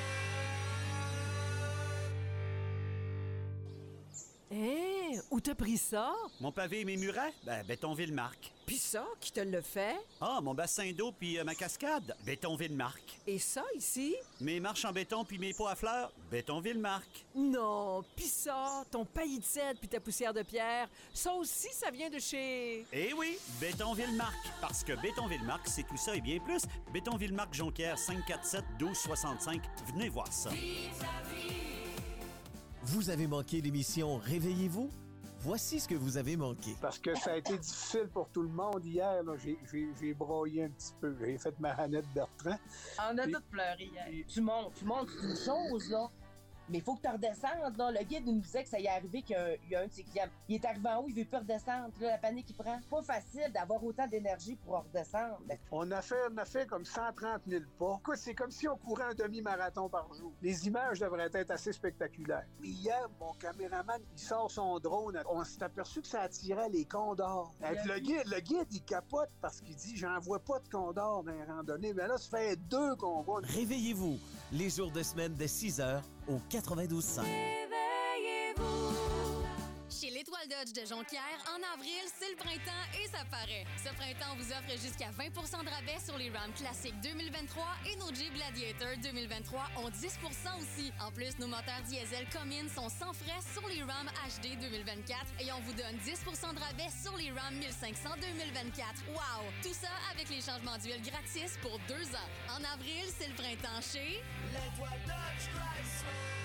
S12: Hé, où t'as pris ça?
S6: Mon pavé et mes murets? Ben, Bétonville-Marque.
S12: Puis ça, qui te l'a fait?
S6: Ah, mon bassin d'eau puis euh, ma cascade? Bétonville-Marque.
S12: Et ça, ici?
S6: Mes marches en béton puis mes pots à fleurs? Bétonville-Marque.
S12: Non, pis ça, ton paillis de cèdre puis ta poussière de pierre, ça aussi, ça vient de chez...
S6: Eh oui, Bétonville-Marque. Parce que Bétonville-Marque, c'est tout ça et bien plus. Bétonville-Marque Jonquière, cinq quatre sept, un deux six cinq. Venez voir ça.
S13: Vous avez manqué l'émission Réveillez-vous? Voici ce que vous avez manqué.
S14: Parce que ça a été difficile pour tout le monde hier. là. J'ai, j'ai, j'ai broyé un petit peu. J'ai fait ma Annette Bertrand.
S15: On a
S14: Puis-
S15: tous pleuré hier. Tu montes, tu montes, c'est une chose, là. Mais il faut que tu redescendes, là. Le guide nous disait que ça y est arrivé qu'il y a, il y a un de ses clients. Il est arrivé en haut, il veut plus redescendre. Puis là, la panique, il prend. Pas facile d'avoir autant d'énergie pour redescendre.
S14: On a fait, on a fait comme cent trente mille pas. Écoute, c'est comme si on courait un demi-marathon par jour. Les images devraient être assez spectaculaires. Puis hier, mon caméraman, il sort son drone. On s'est aperçu que ça attirait les condors.
S15: Il a
S14: Le
S15: vu.
S14: guide, le guide, il capote parce qu'il dit « J'en vois pas de condors dans les randonnées. » Mais là, ça fait deux qu'on voit.
S13: Réveillez-vous, les jours de semaine dès six heures au quatre-vingt-douze cinq.
S16: Chez l'Étoile Dodge de Jonquière, en avril, c'est le printemps et ça paraît. Ce printemps, on vous offre jusqu'à vingt pour cent de rabais sur les Ram Classic deux mille vingt-trois et nos Jeep Gladiator deux mille vingt-trois ont dix pour cent aussi. En plus, nos moteurs diesel Cummins sont sans frais sur les Ram H D deux mille vingt-quatre et on vous donne dix pour cent de rabais sur les Ram mille cinq cents deux mille vingt-quatre. Wow! Tout ça avec les changements d'huile gratis pour deux ans. En avril, c'est le printemps chez...
S3: L'Étoile Dodge Chrysler.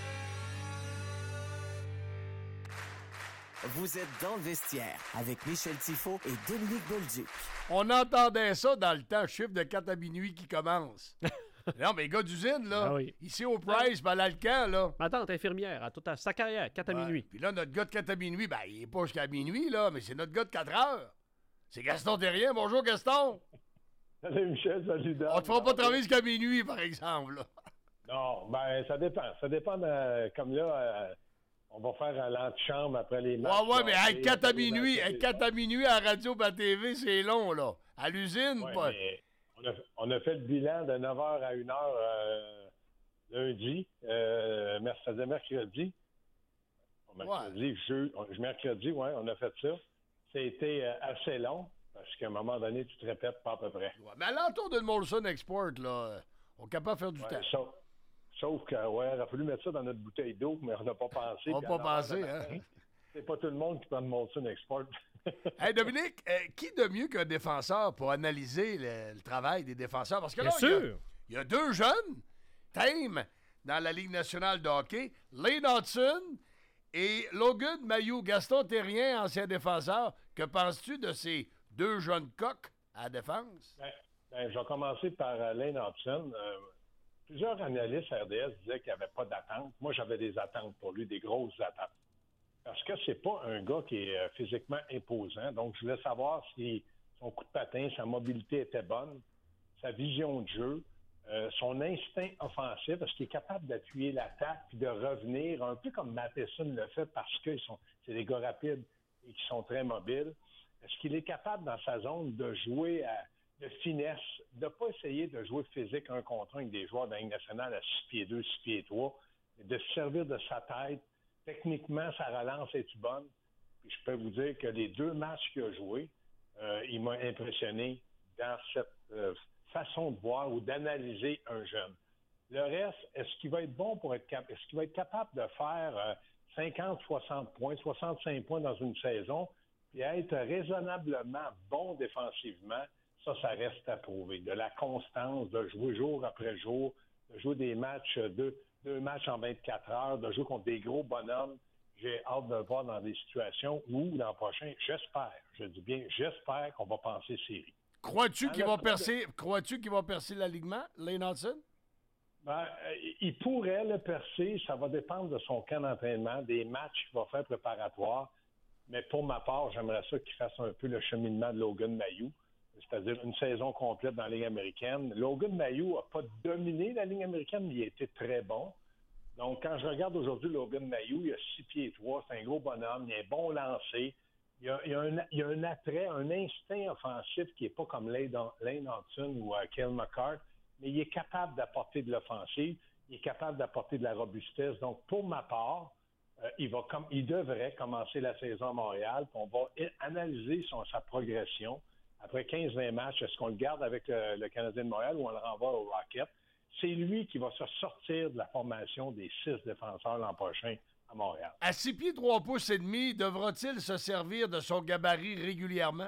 S13: Vous êtes dans le vestiaire avec Michel Tifo et Dominique Bolduc.
S4: On entendait ça dans le temps, chiffre de quatre à minuit qui commence. Non, mais les gars d'usine, là,
S1: Ah oui.
S4: ici au Price, ben, à l'Alcan, là.
S1: Ma tante infirmière, à toute sa carrière, quatre à
S4: Ouais.
S1: minuit.
S4: Puis là, notre gars de quatre à minuit, ben, il est pas jusqu'à minuit, là, mais c'est notre gars de quatre heures. C'est Gaston Terrien. Bonjour, Gaston.
S17: Salut, Michel. Salut, Dan.
S4: On te fera pas travailler jusqu'à minuit, par exemple, là.
S17: Non, ben, ça dépend. Ça dépend de, comme là, euh, on va faire un l'antichambre après les matchs.
S4: Ouais, ouais, mais à
S17: Et
S4: quatre à
S17: après les
S4: minuit,
S17: matchs,
S4: à quatre à minuit à la radio et à la T V, c'est long, là. À l'usine,
S17: Ouais,
S4: pas.
S17: mais on, a, on a fait le bilan de neuf heures à une heure euh, lundi, euh, mercredi, mercredi. Mercredi, jeu, mercredi, oui, on a fait ça. C'était euh, assez long, parce qu'à un moment donné, tu te répètes pas à peu près.
S4: Ouais, mais à l'entour de Molson Export, là, on est capable de faire du
S17: Ouais,
S4: temps.
S17: sauf, sauf que, ouais, il aurait fallu mettre ça dans notre bouteille d'eau, mais on n'a pas pensé.
S4: On n'a
S17: Puis
S4: pas
S17: à neuf heures
S4: pensé,
S17: le
S4: hein?
S17: matin, c'est pas tout le monde qui prend de Molson Export.
S4: Hey, Dominique, euh, qui de mieux qu'un défenseur pour analyser le, le travail des défenseurs? Parce que
S1: Bien
S4: là, il y a-
S1: sûr.
S4: il y, a deux jeunes, Tame, dans la Ligue nationale de hockey, Lane Hudson et Logan Mayou. Gaston Terrien, ancien défenseur. Que penses-tu de ces deux jeunes coqs à la défense?
S17: Ben, ben, je vais commencer par euh, Lane Hudson. Euh, plusieurs analystes R D S disaient qu'il n'y avait pas d'attente. Moi, j'avais des attentes pour lui, des grosses attentes. Parce que c'est pas un gars qui est euh, physiquement imposant. Donc, je voulais savoir si son coup de patin, sa mobilité était bonne, sa vision de jeu. Euh, son instinct offensif, parce qu'il est capable d'appuyer l'attaque puis de revenir, un peu comme Matheson le fait parce que sont, c'est des gars rapides et qui sont très mobiles. Est-ce qu'il est capable dans sa zone de jouer à, de finesse, de ne pas essayer de jouer physique un contre un avec des joueurs de la Ligue nationale à six pieds deux, six pieds trois, mais de se servir de sa tête. Techniquement, sa relance est bonne. Puis je peux vous dire que les deux matchs qu'il a joués, euh, il m'a impressionné dans cette euh, façon de voir ou d'analyser un jeune. Le reste, est-ce qu'il va être bon pour être capable, est-ce qu'il va être capable de faire euh, cinquante, soixante points, soixante-cinq points dans une saison, puis être raisonnablement bon défensivement? Ça, ça reste à prouver. De la constance, de jouer jour après jour, de jouer des matchs, deux, deux matchs en vingt-quatre heures, de jouer contre des gros bonhommes. J'ai hâte de le voir dans des situations où, l'an prochain, j'espère, je dis bien, j'espère qu'on va passer série.
S4: Crois-tu qu'il va percer, crois-tu qu'il va percer l'alignement, Lane Hudson?
S17: Ben, il pourrait le percer. Ça va dépendre de son camp d'entraînement, des matchs qu'il va faire préparatoires. Mais pour ma part, j'aimerais ça qu'il fasse un peu le cheminement de Logan Mailloux, c'est-à-dire une saison complète dans la Ligue américaine. Logan Mailloux n'a pas dominé la Ligue américaine, mais il a été très bon. Donc, quand je regarde aujourd'hui Logan Mailloux, il a six pieds trois, c'est un gros bonhomme, il a un bon lancer. Il y a, il y a, un, il y a un attrait, un instinct offensif qui n'est pas comme Lane Hudson ou uh, Cale McCart, mais il est capable d'apporter de l'offensive, il est capable d'apporter de la robustesse. Donc, pour ma part, euh, il, va com- il devrait commencer la saison à Montréal, puis on va analyser son, sa progression. Après quinze vingt matchs, est-ce qu'on le garde avec le, le Canadien de Montréal ou on le renvoie au Rocket? C'est lui qui va se sortir de la formation des six défenseurs l'an prochain à Montréal.
S4: À six pieds trois pouces et demi, devra-t-il se servir de son gabarit régulièrement?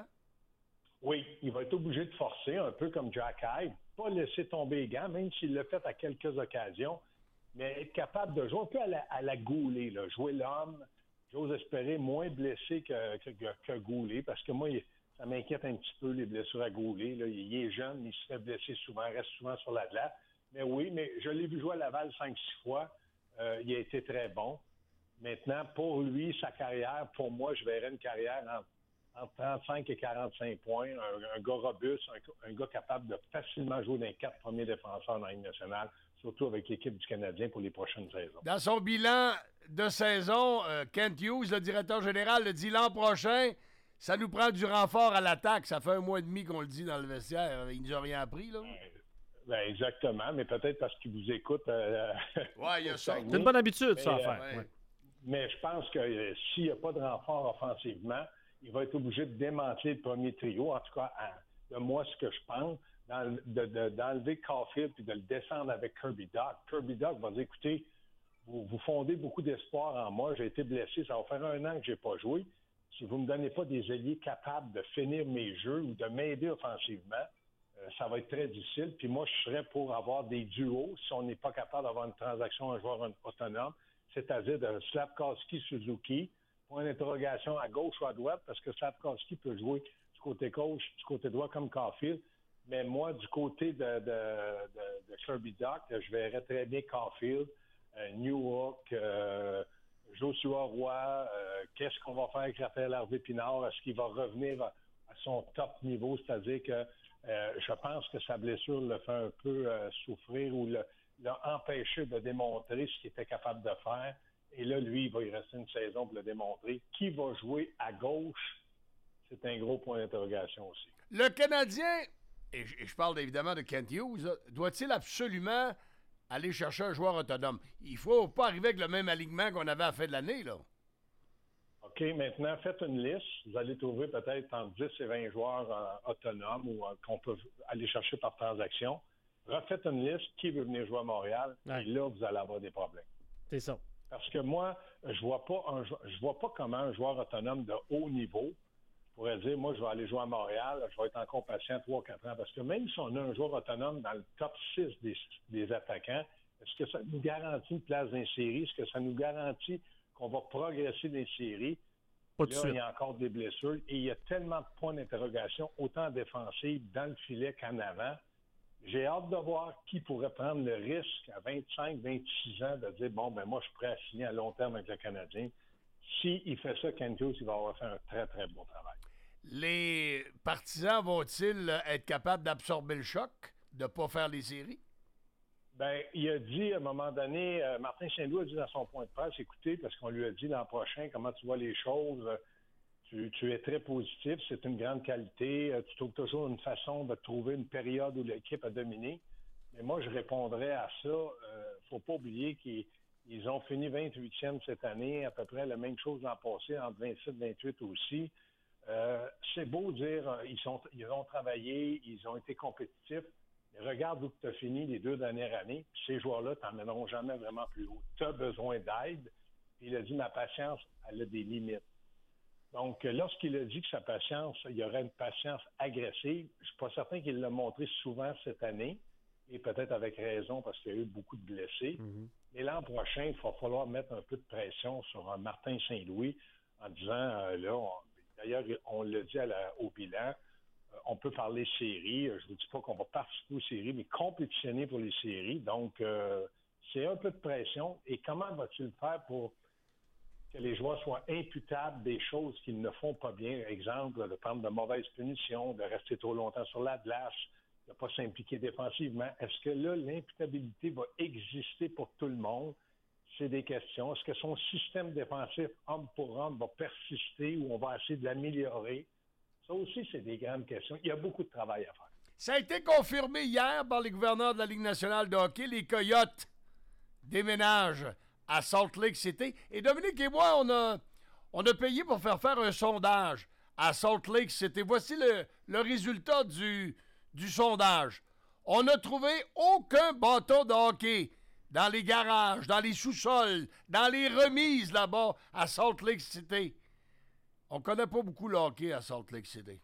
S17: Oui, il va être obligé de forcer, un peu comme Jack Hyde, pas laisser tomber les gants, même s'il l'a fait à quelques occasions, mais être capable de jouer un peu à la, à la Goulet, là, jouer l'homme, j'ose espérer moins blessé que, que, que Goulet, parce que moi, il, ça m'inquiète un petit peu les blessures à Goulet. Là. Il est jeune, il se fait blesser souvent, reste souvent sur la glace. Mais oui, mais je l'ai vu jouer à Laval cinq six fois, euh, il a été très bon. Maintenant, pour lui, sa carrière, pour moi, je verrais une carrière entre, entre trente-cinq et quarante-cinq points. Un, un gars robuste, un, un gars capable de facilement jouer dans les quatre premiers défenseurs dans la Ligue nationale, surtout avec l'équipe du Canadien pour les prochaines saisons.
S4: Dans son bilan de saison, euh, Kent Hughes, le directeur général, le dit l'an prochain, ça nous prend du renfort à l'attaque. Ça fait un mois et demi qu'on le dit dans le vestiaire. Il nous a rien appris, là.
S17: Ben exactement, mais peut-être parce qu'il vous écoute. Euh,
S4: ouais, il y a ça.
S1: C'est une bonne habitude, ça, à
S17: mais,
S1: faire.
S17: Euh,
S1: ouais.
S17: Mais je pense que euh, s'il n'y a pas de renfort offensivement, il va être obligé de démanteler le premier trio. En tout cas, à, de moi, ce que je pense, dans, de, de, d'enlever Caulfield puis de le descendre avec Kirby Dach. Kirby Dach va dire, écoutez, vous, vous fondez beaucoup d'espoir en moi. J'ai été blessé. Ça va faire un an que je n'ai pas joué. Si vous ne me donnez pas des alliés capables de finir mes jeux ou de m'aider offensivement, euh, ça va être très difficile. Puis moi, je serais pour avoir des duos si on n'est pas capable d'avoir une transaction un joueur autonome, c'est-à-dire de Slafkovsky-Suzuki, point d'interrogation à gauche ou à droite, parce que Slafkovsky peut jouer du côté gauche, du côté droit comme Caulfield. Mais moi, du côté de, de, de, de Kirby Dach, je verrais très bien Caulfield, euh, Newhook, euh, Joshua Roy, euh, qu'est-ce qu'on va faire avec Raphaël Harvey-Pinard? Est-ce qu'il va revenir à, à son top niveau? C'est-à-dire que euh, je pense que sa blessure le fait un peu euh, souffrir ou le, l'a empêché de démontrer ce qu'il était capable de faire. Et là, lui, il va y rester une saison pour le démontrer. Qui va jouer à gauche? C'est un gros point d'interrogation aussi.
S4: Le Canadien, et je, et je parle évidemment de Kent Hughes, doit-il absolument aller chercher un joueur autonome? Il ne faut pas arriver avec le même alignement qu'on avait à la fin de l'année, là.
S17: OK, maintenant, faites une liste. Vous allez trouver peut-être entre dix et vingt joueurs euh, autonomes ou euh, qu'on peut aller chercher par transaction. Refaites une liste, qui veut venir jouer à Montréal, ouais. Et là, vous allez avoir des problèmes.
S1: C'est ça.
S17: Parce que moi, je vois pas un, je vois pas comment un joueur autonome de haut niveau pourrait dire, moi, je vais aller jouer à Montréal, je vais être encore patient trois quatre ans. Parce que même si on a un joueur autonome dans le top six des, des attaquants, est-ce que ça nous garantit une place dans les séries? Est-ce que ça nous garantit qu'on va progresser dans les séries?
S1: Pas de
S17: là,
S1: suite.
S17: il y a encore des blessures. Et il y a tellement de points d'interrogation, autant défensifs dans le filet qu'en avant. J'ai hâte de voir qui pourrait prendre le risque à vingt-cinq vingt-six ans de dire, bon, ben moi, je suis prêt à signer à long terme avec le Canadien. S'il fait ça, Kent Hughes, il va avoir fait un très, très bon travail.
S4: Les partisans vont-ils être capables d'absorber le choc, de ne pas faire les séries?
S17: Ben, il a dit à un moment donné, euh, Martin Saint-Louis a dit dans son point de presse, écoutez, parce qu'on lui a dit l'an prochain comment tu vois les choses, euh, tu, tu es très positif, c'est une grande qualité, euh, tu trouves toujours une façon de trouver une période où l'équipe a dominé. Mais moi, je répondrais à ça, euh, faut pas oublier qu'ils ils ont fini vingt-huitième cette année, à peu près la même chose l'an passé, entre vingt-sept vingt-huit aussi. Euh, c'est beau dire, euh, ils, sont, ils ont travaillé, ils ont été compétitifs. Mais regarde où tu as fini les deux dernières années. Puis ces joueurs-là t'emmèneront jamais vraiment plus haut. Tu as besoin d'aide. Puis il a dit, ma patience, elle a des limites. Donc, lorsqu'il a dit que sa patience, il y aurait une patience agressive, je suis pas certain qu'il l'a montré souvent cette année, et peut-être avec raison parce qu'il y a eu beaucoup de blessés. Mm-hmm. Mais l'an prochain, il va falloir mettre un peu de pression sur un Martin Saint-Louis en disant, euh, là, on, d'ailleurs, on l'a dit à la, au bilan, on peut parler séries. Je ne vous dis pas qu'on va participer aux séries, mais compétitionner pour les séries. Donc, euh, c'est un peu de pression. Et comment va-t-il faire pour que les joueurs soient imputables des choses qu'ils ne font pas bien? Exemple, de prendre de mauvaises punitions, de rester trop longtemps sur la glace, de ne pas s'impliquer défensivement. Est-ce que là, l'imputabilité va exister pour tout le monde? C'est des questions. Est-ce que son système défensif, homme pour homme, va persister ou on va essayer de l'améliorer? Ça aussi, c'est des grandes questions. Il y a beaucoup de travail à faire.
S4: Ça a été confirmé hier par les gouverneurs de la Ligue nationale de hockey. Les Coyotes déménagent à Salt Lake City. Et Dominique et moi, on a, on a payé pour faire faire un sondage à Salt Lake City. Voici le, le résultat du, du sondage. On n'a trouvé aucun bâton de hockey dans les garages, dans les sous-sols, dans les remises là-bas à Salt Lake City. On connaît pas beaucoup le hockey à Salt Lake City.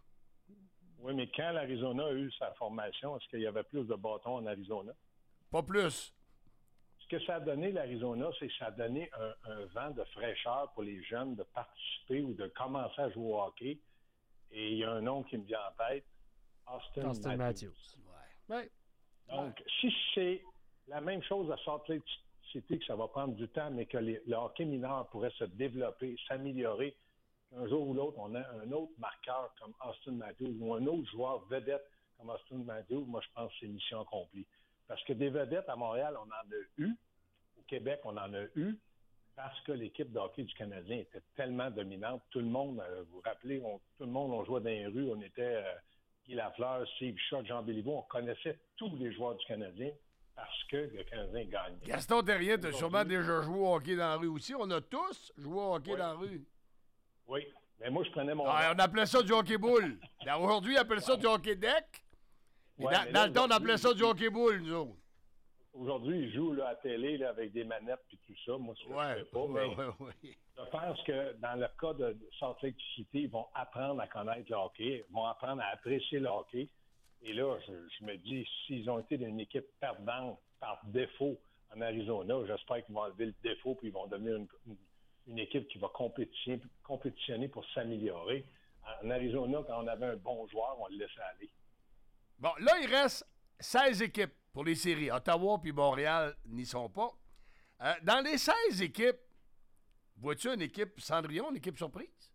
S17: Oui, mais quand l'Arizona a eu sa formation, est-ce qu'il y avait plus de bâtons en Arizona?
S4: Pas plus.
S17: Ce que ça a donné, l'Arizona, c'est que ça a donné un, un vent de fraîcheur pour les jeunes de participer ou de commencer à jouer au hockey. Et il y a un nom qui me vient en tête, Austin,
S1: Austin Matthews.
S17: Matthews.
S1: Ouais. Ouais.
S17: Donc,
S1: ouais.
S17: si c'est la même chose à Salt Lake City, que ça va prendre du temps, mais que les, le hockey mineur pourrait se développer, s'améliorer, un jour ou l'autre, on a un autre marqueur comme Austin Matthews ou un autre joueur vedette comme Austin Matthews, moi, je pense que c'est mission accomplie. Parce que des vedettes à Montréal, on en a eu. Au Québec, on en a eu. Parce que l'équipe de hockey du Canadien était tellement dominante. Tout le monde, euh, vous vous rappelez, on, tout le monde, on jouait dans les rues. On était euh, Guy Lafleur, Steve Schott, Jean Béliveau. On connaissait tous les joueurs du Canadien parce que le Canadien gagne.
S4: Gaston Terrien, tu as sûrement déjà joué au hockey dans la rue aussi. On a tous joué au hockey
S17: oui.
S4: dans la rue.
S17: Oui, mais moi, je prenais mon...
S4: Ah, on appelait ça du hockey boule. Aujourd'hui, on appelle ça du hockey deck. Ouais, dans, dans le temps, on appelait ça du hockey boule, nous autres.
S17: Aujourd'hui, ils jouent là, à la télé là, avec des manettes et tout ça. Moi, je ne
S4: ouais,
S17: sais pas.
S4: Ouais,
S17: mais
S4: ouais, ouais.
S17: Je pense que dans le cas de Salt Lake City, ils vont apprendre à connaître le hockey, ils vont apprendre à apprécier le hockey. Et là, je, je me dis, s'ils ont été d'une équipe perdante par défaut en Arizona, j'espère qu'ils vont enlever le défaut et ils vont devenir une, une une équipe qui va compétitionner, compétitionner pour s'améliorer. En Arizona, quand on avait un bon joueur, on le laissait aller.
S4: Bon, là, il reste seize équipes pour les séries. Ottawa puis Montréal n'y sont pas. Euh, dans les seize équipes, vois-tu une équipe Cendrillon, une équipe surprise?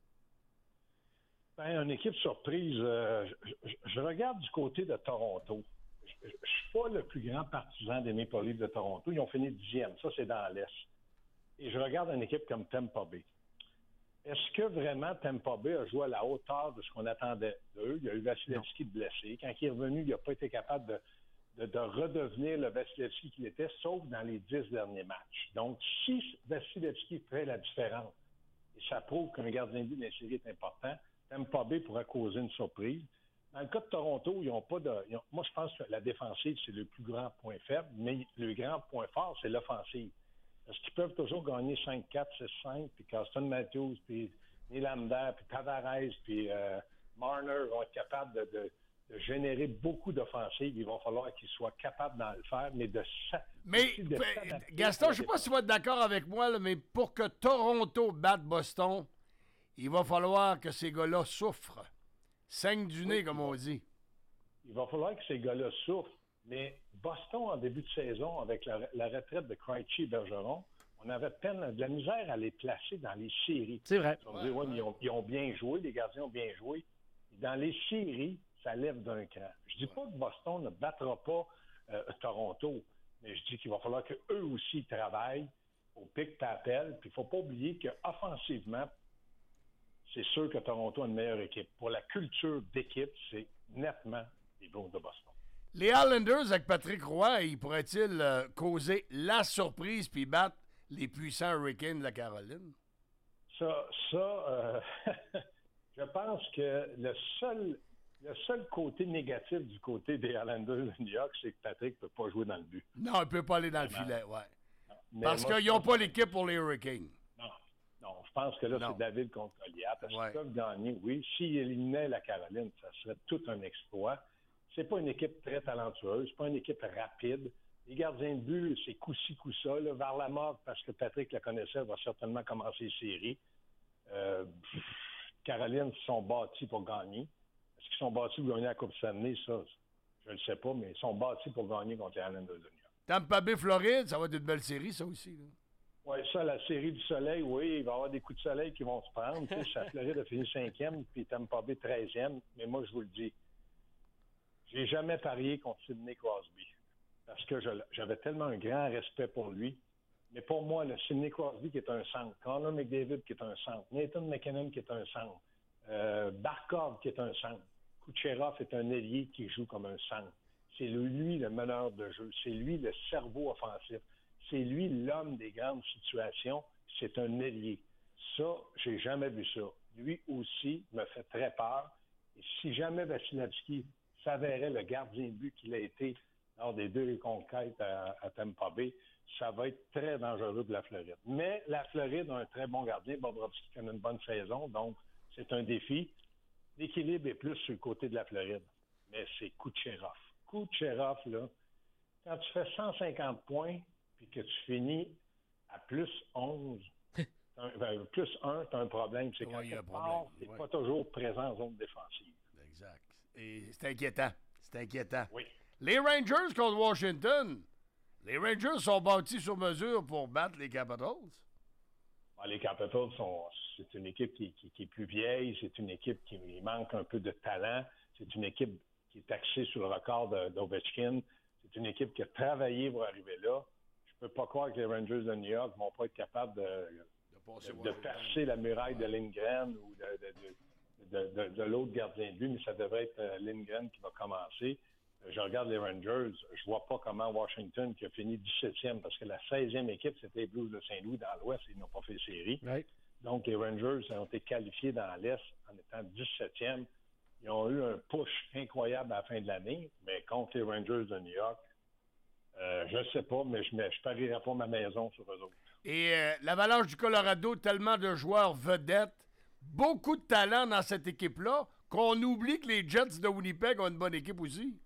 S17: Bien, une équipe surprise, euh, je, je, je regarde du côté de Toronto. Je ne suis pas le plus grand partisan des Maple Leafs de Toronto. Ils ont fini dixième. Ça, c'est dans l'Est. Et je regarde une équipe comme Tampa Bay. Est-ce que vraiment Tampa Bay a joué à la hauteur de ce qu'on attendait d'eux? Il y a eu Vasilevski de blessé. Quand il est revenu, il n'a pas été capable de, de, de redevenir le Vasilevski qu'il était, sauf dans les dix derniers matchs. Donc, si Vasilevski fait la différence, et ça prouve qu'un gardien de but dans les séries est important, Tampa Bay pourrait causer une surprise. Dans le cas de Toronto, ils n'ont pas de... Ils ont, moi, je pense que la défensive, c'est le plus grand point faible, mais le grand point fort, c'est l'offensive. Est-ce qu'ils peuvent toujours gagner cinq quatre, six cinq, puis Austin Matthews, puis Nylander, puis Tavares, puis euh, Marner vont être capables de, de, de générer beaucoup d'offensives. Il va falloir qu'ils soient capables d'en le faire, mais de...
S4: Mais, de Gaston, je ne sais pas si tu vas être d'accord avec moi, là, mais pour que Toronto batte Boston, il va falloir que ces gars-là souffrent. Saignent du nez, oui, comme on dit.
S17: Il va falloir que ces gars-là souffrent. Mais Boston, en début de saison, avec la, la retraite de Krejci et Bergeron, on avait peine de la misère à les placer dans les séries.
S1: C'est vrai.
S17: On ouais, dit, ouais, ouais. Ils, ont, ils ont bien joué, les gardiens ont bien joué. Dans les séries, ça lève d'un cran. Je dis ouais. pas que Boston ne battra pas euh, Toronto, mais je dis qu'il va falloir qu'eux aussi travaillent au pic papel. Puis il ne faut pas oublier qu'offensivement, c'est sûr que Toronto a une meilleure équipe. Pour la culture d'équipe, c'est nettement les Blues de Boston.
S4: Les Islanders avec Patrick Roy, ils pourraient-ils euh, causer la surprise puis battre les puissants Hurricanes de la Caroline?
S17: Ça, ça euh, je pense que le seul, le seul côté négatif du côté des Islanders de New York, c'est que Patrick ne peut pas jouer dans le but.
S4: Non, il ne peut pas aller dans le filet, ouais.
S17: Mais
S4: Parce
S17: moi,
S4: qu'ils n'ont pas l'équipe pour les Hurricanes.
S17: Non, non, je pense que là,
S4: Non.
S17: c'est David contre Goliath. Parce
S4: Ouais.
S17: qu'ils peuvent gagner, oui. S'ils éliminaient la Caroline, ça serait tout un exploit. C'est pas une équipe très talentueuse, c'est pas une équipe rapide. Les gardiens de but, c'est coup-ci, coup-ça. Là, Varlamov, parce que Patrick la connaissait, va certainement commencer les séries. Euh, pff, Caroline sont bâtis pour gagner. Est-ce qu'ils sont bâtis pour gagner la Coupe Stanley? Ça, je ne sais pas, mais ils sont bâtis pour gagner contre les Islanders de New York.
S4: Tampa Bay, Floride, ça va être une belle série, ça aussi. Là.
S17: Oui, ça, la série du soleil, oui, il va y avoir des coups de soleil qui vont se prendre. Tu sais, la Floride a fini cinquième, puis Tampa Bay treizième. Mais moi, je vous le dis, j'ai jamais parié contre Sidney Crosby. Parce que je- j'avais tellement un grand respect pour lui. Mais pour moi, le Sidney Crosby qui est un centre, Connor McDavid qui est un centre, Nathan McKinnon qui est un centre, euh, Barkov qui est un centre, Kucherov est un ailier qui joue comme un centre. C'est lui le meneur de jeu. C'est lui le cerveau offensif. C'est lui l'homme des grandes situations. C'est un ailier. Ça, j'ai jamais vu ça. Lui aussi me fait très peur. Et si jamais Vasilevski s'avérait le gardien de but qu'il a été lors des deux conquêtes à, à Tampa Bay, ça va être très dangereux pour la Floride. Mais la Floride a un très bon gardien. Bobrovski connaît une bonne saison, donc c'est un défi. L'équilibre est plus sur le côté de la Floride. Mais c'est Kucherov. Kucherov, là, quand tu fais cent cinquante points puis que tu finis à plus onze, un, ben, plus un, tu as un problème. C'est quand
S4: Ouais, il y a un
S17: tu
S4: problème,
S17: pars, tu n'es
S4: ouais.
S17: pas toujours présent en zone défensive.
S4: Exact. Et c'est inquiétant. C'est inquiétant.
S17: Oui.
S4: Les Rangers contre Washington. Les Rangers sont bâtis sur mesure pour battre les Capitals.
S17: Bon, les Capitals, sont, c'est une équipe qui, qui- qui est plus vieille, c'est une équipe qui il manque un peu de talent, c'est une équipe qui est axée sur le record de- d'Ovechkin, c'est une équipe qui a travaillé pour arriver là. Je peux pas croire que les Rangers de New York vont pas être capables de, de, de percer la muraille de Lindgren ou de, de, de, de- de l'autre gardien de but, mais ça devrait être euh, Lindgren qui va commencer. Euh, Je regarde les Rangers, je vois pas comment Washington, qui a fini dix-septième, parce que la seizième équipe, c'était les Blues de Saint-Louis dans l'Ouest, ils n'ont pas fait série. Donc, les Rangers ont été qualifiés dans l'Est en étant dix-septième. Ils ont eu un push incroyable à la fin de l'année, mais contre les Rangers de New York, euh, je ne sais pas, mais je ne parierais pas ma maison sur eux autres.
S4: Et euh, l'Avalanche du Colorado, tellement de joueurs vedettes, beaucoup de talent dans cette équipe-là, qu'on oublie que les Jets de Winnipeg ont une bonne équipe aussi.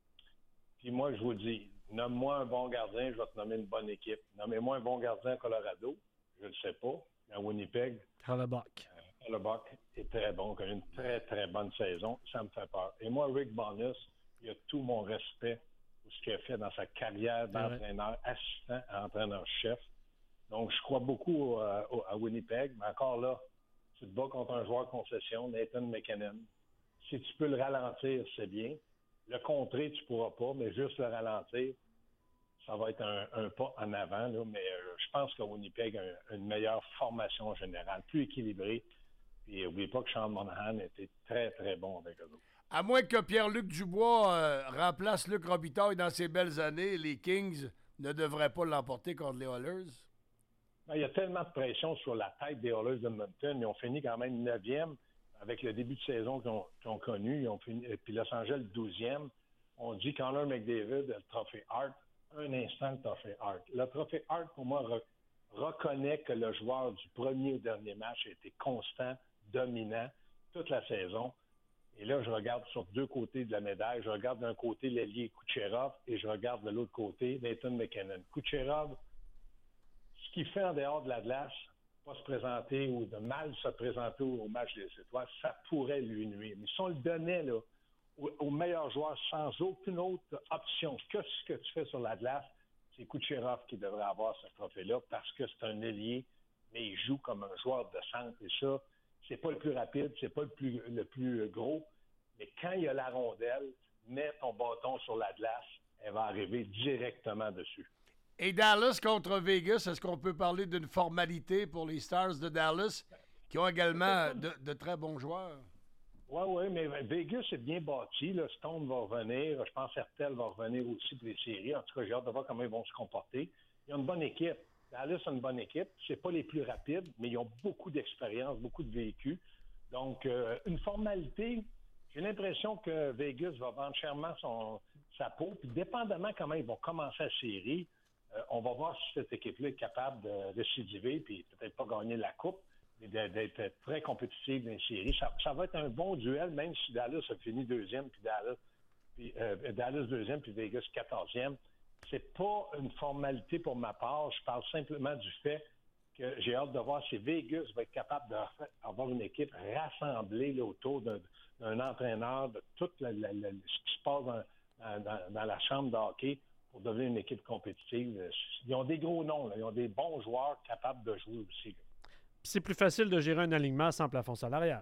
S17: Puis moi, je vous dis, nomme-moi un bon gardien, je vais te nommer une bonne équipe. Nommez-moi un bon gardien à Colorado, je ne le sais pas. À Winnipeg,
S1: Hellebuck.
S17: Hellebuck est très bon, il a une très, très bonne saison. Ça me fait peur. Et moi, Rick Bonus, il a tout mon respect pour ce qu'il a fait dans sa carrière d'entraîneur, assistant à entraîneur-chef. Donc, je crois beaucoup euh, au- à Winnipeg, mais encore là, tu te bats contre un joueur concession, Nathan McKinnon. Si tu peux le ralentir, c'est bien. Le contrer, tu ne pourras pas, mais juste le ralentir, ça va être un, un pas en avant. Là, mais euh, je pense que Winnipeg a un- une meilleure formation générale, plus équilibrée. Puis n'oubliez pas que Sean Monahan était très, très bon avec eux autres.
S4: À moins que Pierre-Luc Dubois euh, remplace Luc Robitaille dans ses belles années, les Kings ne devraient pas l'emporter contre les Oilers.
S17: Ben, il y a tellement de pression sur la tête des Oilers d'Edmonton. Ils ont fini quand même neuvième avec le début de saison qu'ils ont, qu'ils ont connu. Ils ont fini, et puis Los Angeles douzième. On dit Connor McDavid, le trophée Hart, un instant le trophée Hart. Le trophée Hart, pour moi, re- reconnaît que le joueur du premier au dernier match a été constant, dominant toute la saison. Et là, je regarde sur deux côtés de la médaille. Je regarde d'un côté l'ailier Kucherov et je regarde de l'autre côté Nathan McKinnon. Kucherov, ce qu'il fait en dehors de la glace, pas se présenter ou de mal se présenter au match des étoiles, ça pourrait lui nuire. Mais si on le donnait là, au, au meilleur joueur sans aucune autre option que ce que tu fais sur la glace, c'est Kucherov qui devrait avoir ce trophée-là parce que c'est un ailier, mais il joue comme un joueur de centre. Et ça, c'est pas le plus rapide, c'est pas le plus, le plus gros, mais quand il y a la rondelle, mets ton bâton sur la glace, elle va arriver directement dessus.
S4: Et Dallas contre Vegas, est-ce qu'on peut parler d'une formalité pour les Stars de Dallas qui ont également de, de très bons joueurs?
S17: Oui, oui, mais Vegas est bien bâti. Là. Stone va revenir. Je pense Hertel va revenir aussi pour les séries. En tout cas, j'ai hâte de voir comment ils vont se comporter. Ils ont une bonne équipe. Dallas a une bonne équipe. C'est pas les plus rapides, mais ils ont beaucoup d'expérience, beaucoup de vécu. Donc, euh, une formalité, j'ai l'impression que Vegas va vendre chèrement son, sa peau. Puis, dépendamment comment ils vont commencer la série, euh, on va voir si cette équipe-là est capable de récidiver puis peut-être pas gagner la coupe, mais d'être très compétitive dans les séries. Ça, ça va être un bon duel, même si Dallas a fini deuxième, puis Dallas, puis, euh, Dallas deuxième, puis Vegas quatorzième. C'est pas une formalité pour ma part. Je parle simplement du fait que j'ai hâte de voir si Vegas va être capable d'avoir une équipe rassemblée là, autour d'un, d'un entraîneur, de tout la, la, la, ce qui se passe dans, dans, dans la chambre de hockey pour devenir une équipe compétitive. Ils ont des gros noms, là. Ils ont des bons joueurs capables de jouer aussi. Là.
S1: C'est plus facile de gérer un alignement sans plafond salarial.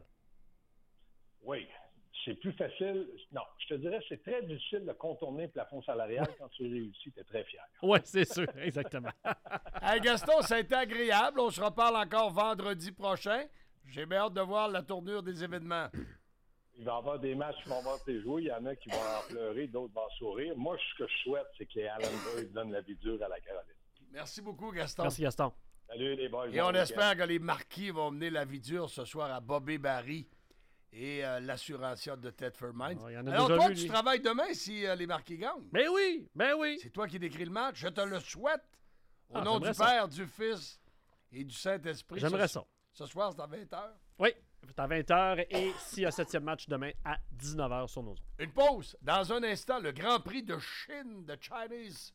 S17: Oui, c'est plus facile. Non, je te dirais c'est très difficile de contourner le plafond salarial. Quand tu réussis, tu es très fier.
S1: Oui, c'est sûr, exactement.
S4: Hey Gaston, ça a été agréable. On se reparle encore vendredi prochain. J'ai bien hâte de voir la tournure des événements.
S17: Il va y avoir des matchs qui vont voir tes jouer. Il y en a qui vont en pleurer, d'autres vont sourire. Moi, ce que je souhaite, c'est que les Allenberg donnent la vie dure à la Caroline.
S4: Merci beaucoup, Gaston.
S1: Merci, Gaston.
S17: Salut, les boys.
S4: Et on espère que les Marquis vont mener la vie dure ce soir à Bobby Barry et euh, l'assurancière de Thetford Mines. Oh, alors, toi, vu, tu lui. travailles demain si euh, les Marquis gagnent.
S1: Ben oui, ben oui.
S4: C'est toi qui décris le match. Je te le souhaite. Au
S1: ah,
S4: nom du
S1: ça.
S4: Père, du Fils et du Saint-Esprit.
S1: J'aimerais
S4: ce,
S1: ça.
S4: Ce soir, c'est à vingt heures.
S1: Oui, c'est à vingt heures et s'il y a septième match demain à dix-neuf heures sur nos ondes.
S4: Une pause. Dans un instant, le Grand Prix de Chine de Chinese.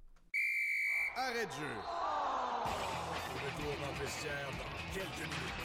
S5: Arrêt de jeu. Retour dans le vestiaire dans quelques minutes.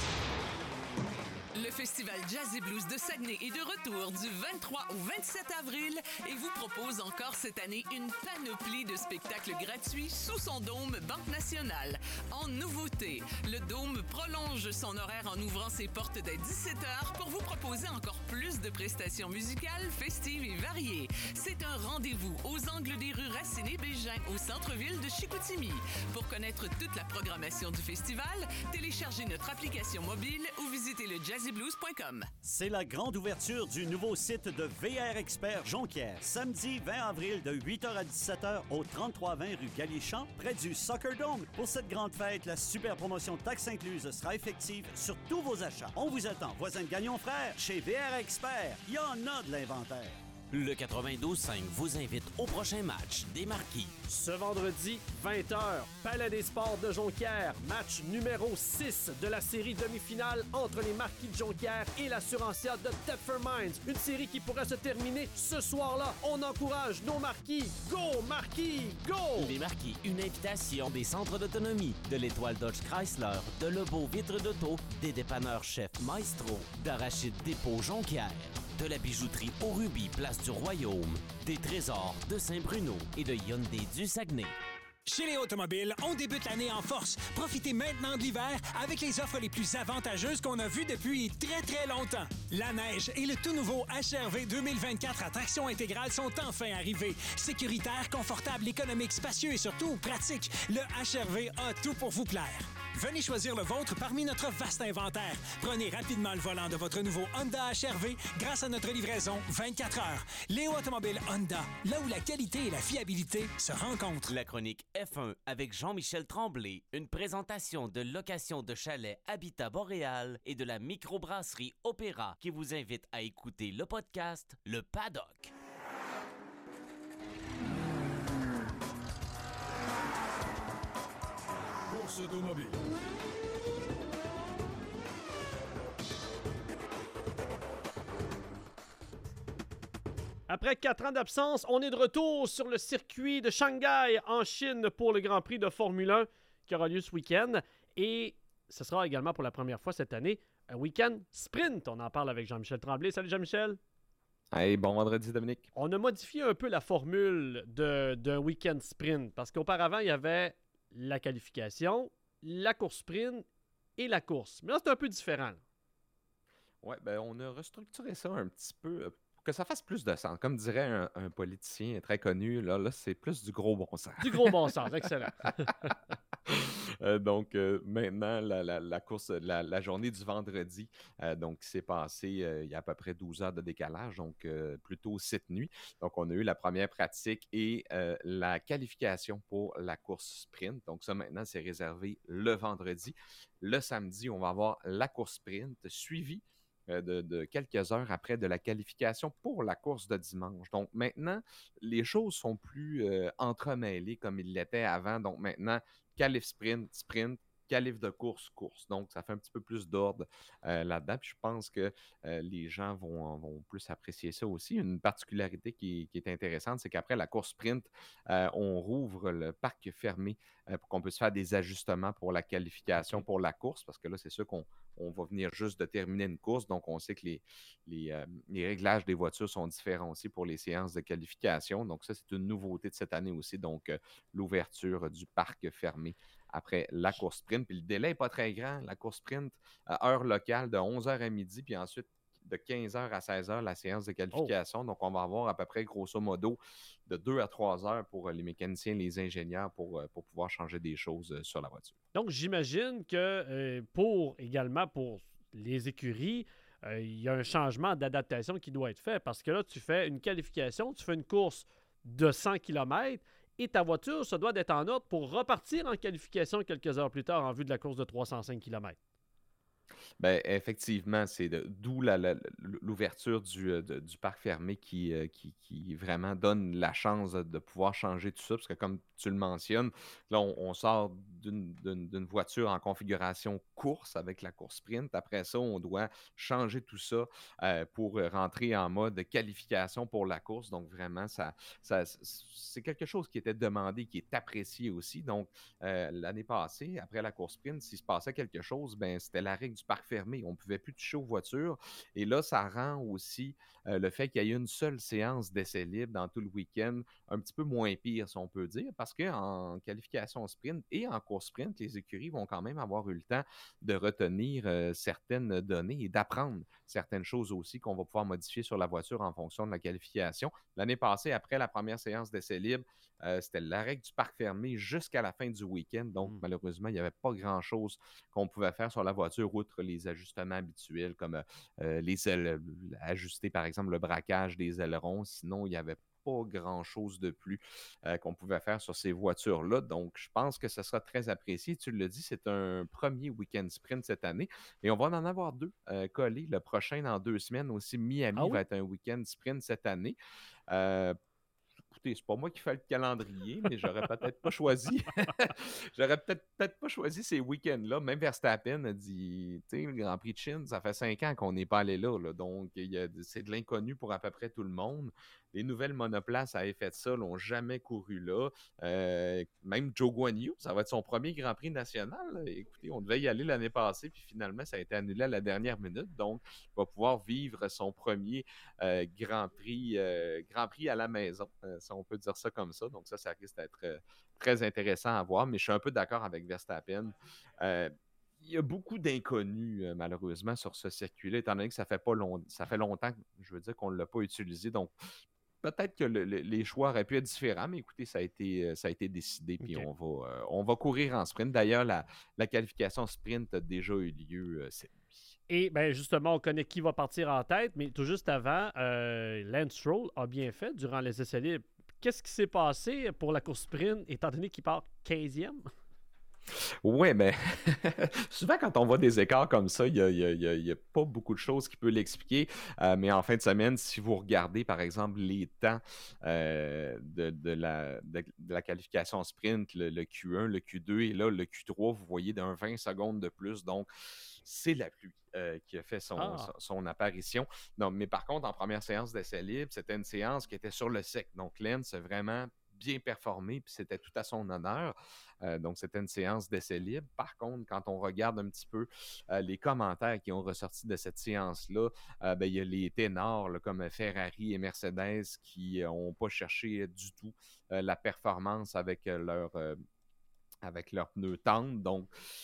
S18: Le Festival Jazz et Blues de Saguenay est de retour du vingt-trois au vingt-sept avril et vous propose encore cette année une panoplie de spectacles gratuits sous son dôme Banque Nationale. En nouveauté, le dôme prolonge son horaire en ouvrant ses portes dès dix-sept heures pour vous proposer encore plus de prestations musicales, festives et variées. C'est un rendez-vous aux angles des rues Racine et Bégin au centre-ville de Chicoutimi. Pour connaître toute la programmation du festival, téléchargez notre application mobile ou visitez le jazz blues point com.
S6: C'est la grande ouverture du nouveau site de V R Expert Jonquière, samedi vingt avril de huit heures à dix-sept heures au trente-trois vingt rue Galichamp, près du Soccer Dome. Pour cette grande fête, la super promotion taxe incluse sera effective sur tous vos achats. On vous attend, voisins de Gagnon Frères, chez V R Expert. Il y en a de l'inventaire.
S7: Le quatre-vingt-douze cinq vous invite au prochain match des Marquis.
S1: Ce vendredi, vingt heures, Palais des Sports de Jonquière, match numéro six de la série demi-finale entre les Marquis de Jonquière et l'assurancière de Thetford Mines. Une série qui pourrait se terminer ce soir-là. On encourage nos Marquis. Go, Marquis, go!
S7: Les Marquis, une invitation des centres d'autonomie, de l'Étoile Dodge Chrysler, de Lebeau Vitre d'Auto, des dépanneurs Chef Maestro, d'Arachide Dépôt Jonquière, de la bijouterie au Rubis, place du Royaume, des trésors de Saint-Bruno et de Hyundai du Saguenay.
S19: Chez les Automobiles, on débute l'année en force. Profitez maintenant de l'hiver avec les offres les plus avantageuses qu'on a vues depuis très très longtemps. La neige et le tout nouveau H R V deux mille vingt-quatre à traction intégrale sont enfin arrivés. Sécuritaire, confortable, économique, spacieux et surtout pratique, le H R V a tout pour vous plaire. Venez choisir le vôtre parmi notre vaste inventaire. Prenez rapidement le volant de votre nouveau Honda H R V grâce à notre livraison vingt-quatre heures. Léo Automobile Honda, là où la qualité et la fiabilité se rencontrent.
S7: La chronique F un avec Jean-Michel Tremblay, une présentation de location de chalet Habitat Boréal et de la microbrasserie Opéra qui vous invite à écouter le podcast Le Paddock.
S5: Course automobile.
S1: Après quatre ans d'absence, on est de retour sur le circuit de Shanghai en Chine pour le Grand Prix de Formule un qui aura lieu ce week-end. Et ce sera également pour la première fois cette année un week-end sprint. On en parle avec Jean-Michel Tremblay. Salut Jean-Michel.
S20: Hey, bon vendredi Dominique.
S1: On a modifié un peu la formule de, d'un week-end sprint parce qu'auparavant, il y avait la qualification, la course sprint et la course. Mais là, c'est un peu différent.
S20: Oui, ben on a restructuré ça un petit peu que ça fasse plus de sens. Comme dirait un, un politicien très connu, là, là c'est plus du gros bon sens.
S1: Du gros bon sens, excellent.
S20: Euh, donc, euh, maintenant, la, la, la course, la, la journée du vendredi, euh, donc, qui s'est passée euh, il y a à peu près douze heures de décalage, donc euh, plutôt cette nuit. Donc, on a eu la première pratique et euh, la qualification pour la course sprint. Donc, ça, maintenant, c'est réservé le vendredi. Le samedi, on va avoir la course sprint suivie euh, de, de quelques heures après de la qualification pour la course de dimanche. Donc, maintenant, les choses sont plus euh, entremêlées comme ils l'étaient avant. Donc, maintenant, qualif sprint, sprint, qualif de course, course. Donc, ça fait un petit peu plus d'ordre euh, là-dedans. Puis je pense que euh, les gens vont, vont plus apprécier ça aussi. Une particularité qui, qui est intéressante, c'est qu'après la course sprint, euh, on rouvre le parc fermé euh, pour qu'on puisse faire des ajustements pour la qualification, pour la course, parce que là, c'est sûr qu'on on va venir juste de terminer une course. Donc, on sait que les, les, euh, les réglages des voitures sont différents aussi pour les séances de qualification. Donc, ça, c'est une nouveauté de cette année aussi. Donc, euh, l'ouverture du parc fermé après la course sprint. Puis le délai n'est pas très grand. La course sprint, à heure locale, de onze heures à midi, puis ensuite de quinze heures à seize heures, la séance de qualification. Oh. Donc, on va avoir à peu près, grosso modo, de deux à trois heures pour les mécaniciens, les ingénieurs, pour, pour pouvoir changer des choses sur la voiture.
S1: Donc, j'imagine que euh, pour également pour les écuries, euh, il y a un changement d'adaptation qui doit être fait parce que là, tu fais une qualification, tu fais une course de cent kilomètres, et ta voiture se doit d'être en ordre pour repartir en qualification quelques heures plus tard en vue de la course de trois cent cinq kilomètres.
S20: Bien, effectivement, c'est de, d'où la, la, l'ouverture du, de, du parc fermé qui, qui, qui vraiment donne la chance de, de pouvoir changer tout ça. Parce que comme tu le mentionnes, là, on, on sort d'une, d'une, d'une voiture en configuration course avec la course sprint. Après ça, on doit changer tout ça euh, pour rentrer en mode qualification pour la course. Donc, vraiment, ça, ça, c'est quelque chose qui était demandé, qui est apprécié aussi. Donc, euh, l'année passée, après la course sprint, s'il se passait quelque chose, ben c'était la règle du parc fermé. On ne pouvait plus toucher aux voitures. Et là, ça rend aussi euh, le fait qu'il y ait une seule séance d'essai libre dans tout le week-end un petit peu moins pire, si on peut dire, parce qu'en qualification sprint et en course sprint, les écuries vont quand même avoir eu le temps de retenir euh, certaines données et d'apprendre certaines choses aussi qu'on va pouvoir modifier sur la voiture en fonction de la qualification. L'année passée, après la première séance d'essai libre, euh, c'était la règle du parc fermé jusqu'à la fin du week-end. Donc, mmh. malheureusement, il n'y avait pas grand-chose qu'on pouvait faire sur la voiture, outre les ajustements habituels, comme euh, les ailes, ajuster, par exemple, le braquage des ailerons. Sinon, il n'y avait pas grand-chose de plus euh, qu'on pouvait faire sur ces voitures-là. Donc, je pense que ce sera très apprécié. Tu l'as dit, c'est un premier week-end sprint cette année. Et on va en avoir deux euh, collés. Le prochain, dans deux semaines, aussi, Miami ah oui? va être un week-end sprint cette année. Euh, Écoutez, c'est pas moi qui fais le calendrier, mais j'aurais peut-être pas choisi. j'aurais peut-être, peut-être pas choisi ces week-ends-là. Même Verstappen a dit, tu sais, le Grand Prix de Chine, ça fait cinq ans qu'on n'est pas allé là, là. Donc, il y a, c'est de l'inconnu pour à peu près tout le monde. Les nouvelles monoplaces à effet de sol n'ont jamais couru là. Euh, même Zhou Guanyu, ça va être son premier Grand Prix national. Écoutez, on devait y aller l'année passée, puis finalement, ça a été annulé à la dernière minute. Donc, il va pouvoir vivre son premier euh, Grand Prix euh, Grand Prix à la maison, euh, si on peut dire ça comme ça. Donc, ça, ça risque d'être euh, très intéressant à voir. Mais je suis un peu d'accord avec Verstappen. Euh, Il y a beaucoup d'inconnus, euh, malheureusement, sur ce circuit-là, étant donné que ça fait pas long... ça fait longtemps, je veux dire, qu'on ne l'a pas utilisé. Donc, peut-être que le, le, les choix auraient pu être différents, mais écoutez, ça a été, ça a été décidé, puis okay. on, va, euh, on va courir en sprint. D'ailleurs, la, la qualification sprint a déjà eu lieu euh, cette nuit.
S1: Et bien, justement, on connaît qui va partir en tête, mais tout juste avant, euh, Lance Stroll a bien fait durant les essais libres. Qu'est-ce qui s'est passé pour la course sprint, étant donné qu'il part quinzième?
S20: Oui, mais souvent quand on voit des écarts comme ça, il n'y a, a, a pas beaucoup de choses qui peuvent l'expliquer. Euh, mais en fin de semaine, si vous regardez par exemple les temps euh, de, de, la, de, de la qualification sprint, le, le Q un, le Q deux et là le Q trois, vous voyez d'un vingt secondes de plus. Donc, c'est la pluie euh, qui a fait son, ah. son, son apparition. Non, mais par contre, en première séance d'essai libre, c'était une séance qui était sur le sec. Donc, Lance a vraiment bien performé, puis c'était tout à son honneur. Euh, donc, c'était une séance d'essai libre. Par contre, quand on regarde un petit peu euh, les commentaires qui ont ressorti de cette séance-là, euh, ben, il y a les ténors là, comme Ferrari et Mercedes qui n'ont pas cherché du tout euh, la performance avec leur, euh, avec leur pneu tendre. Donc,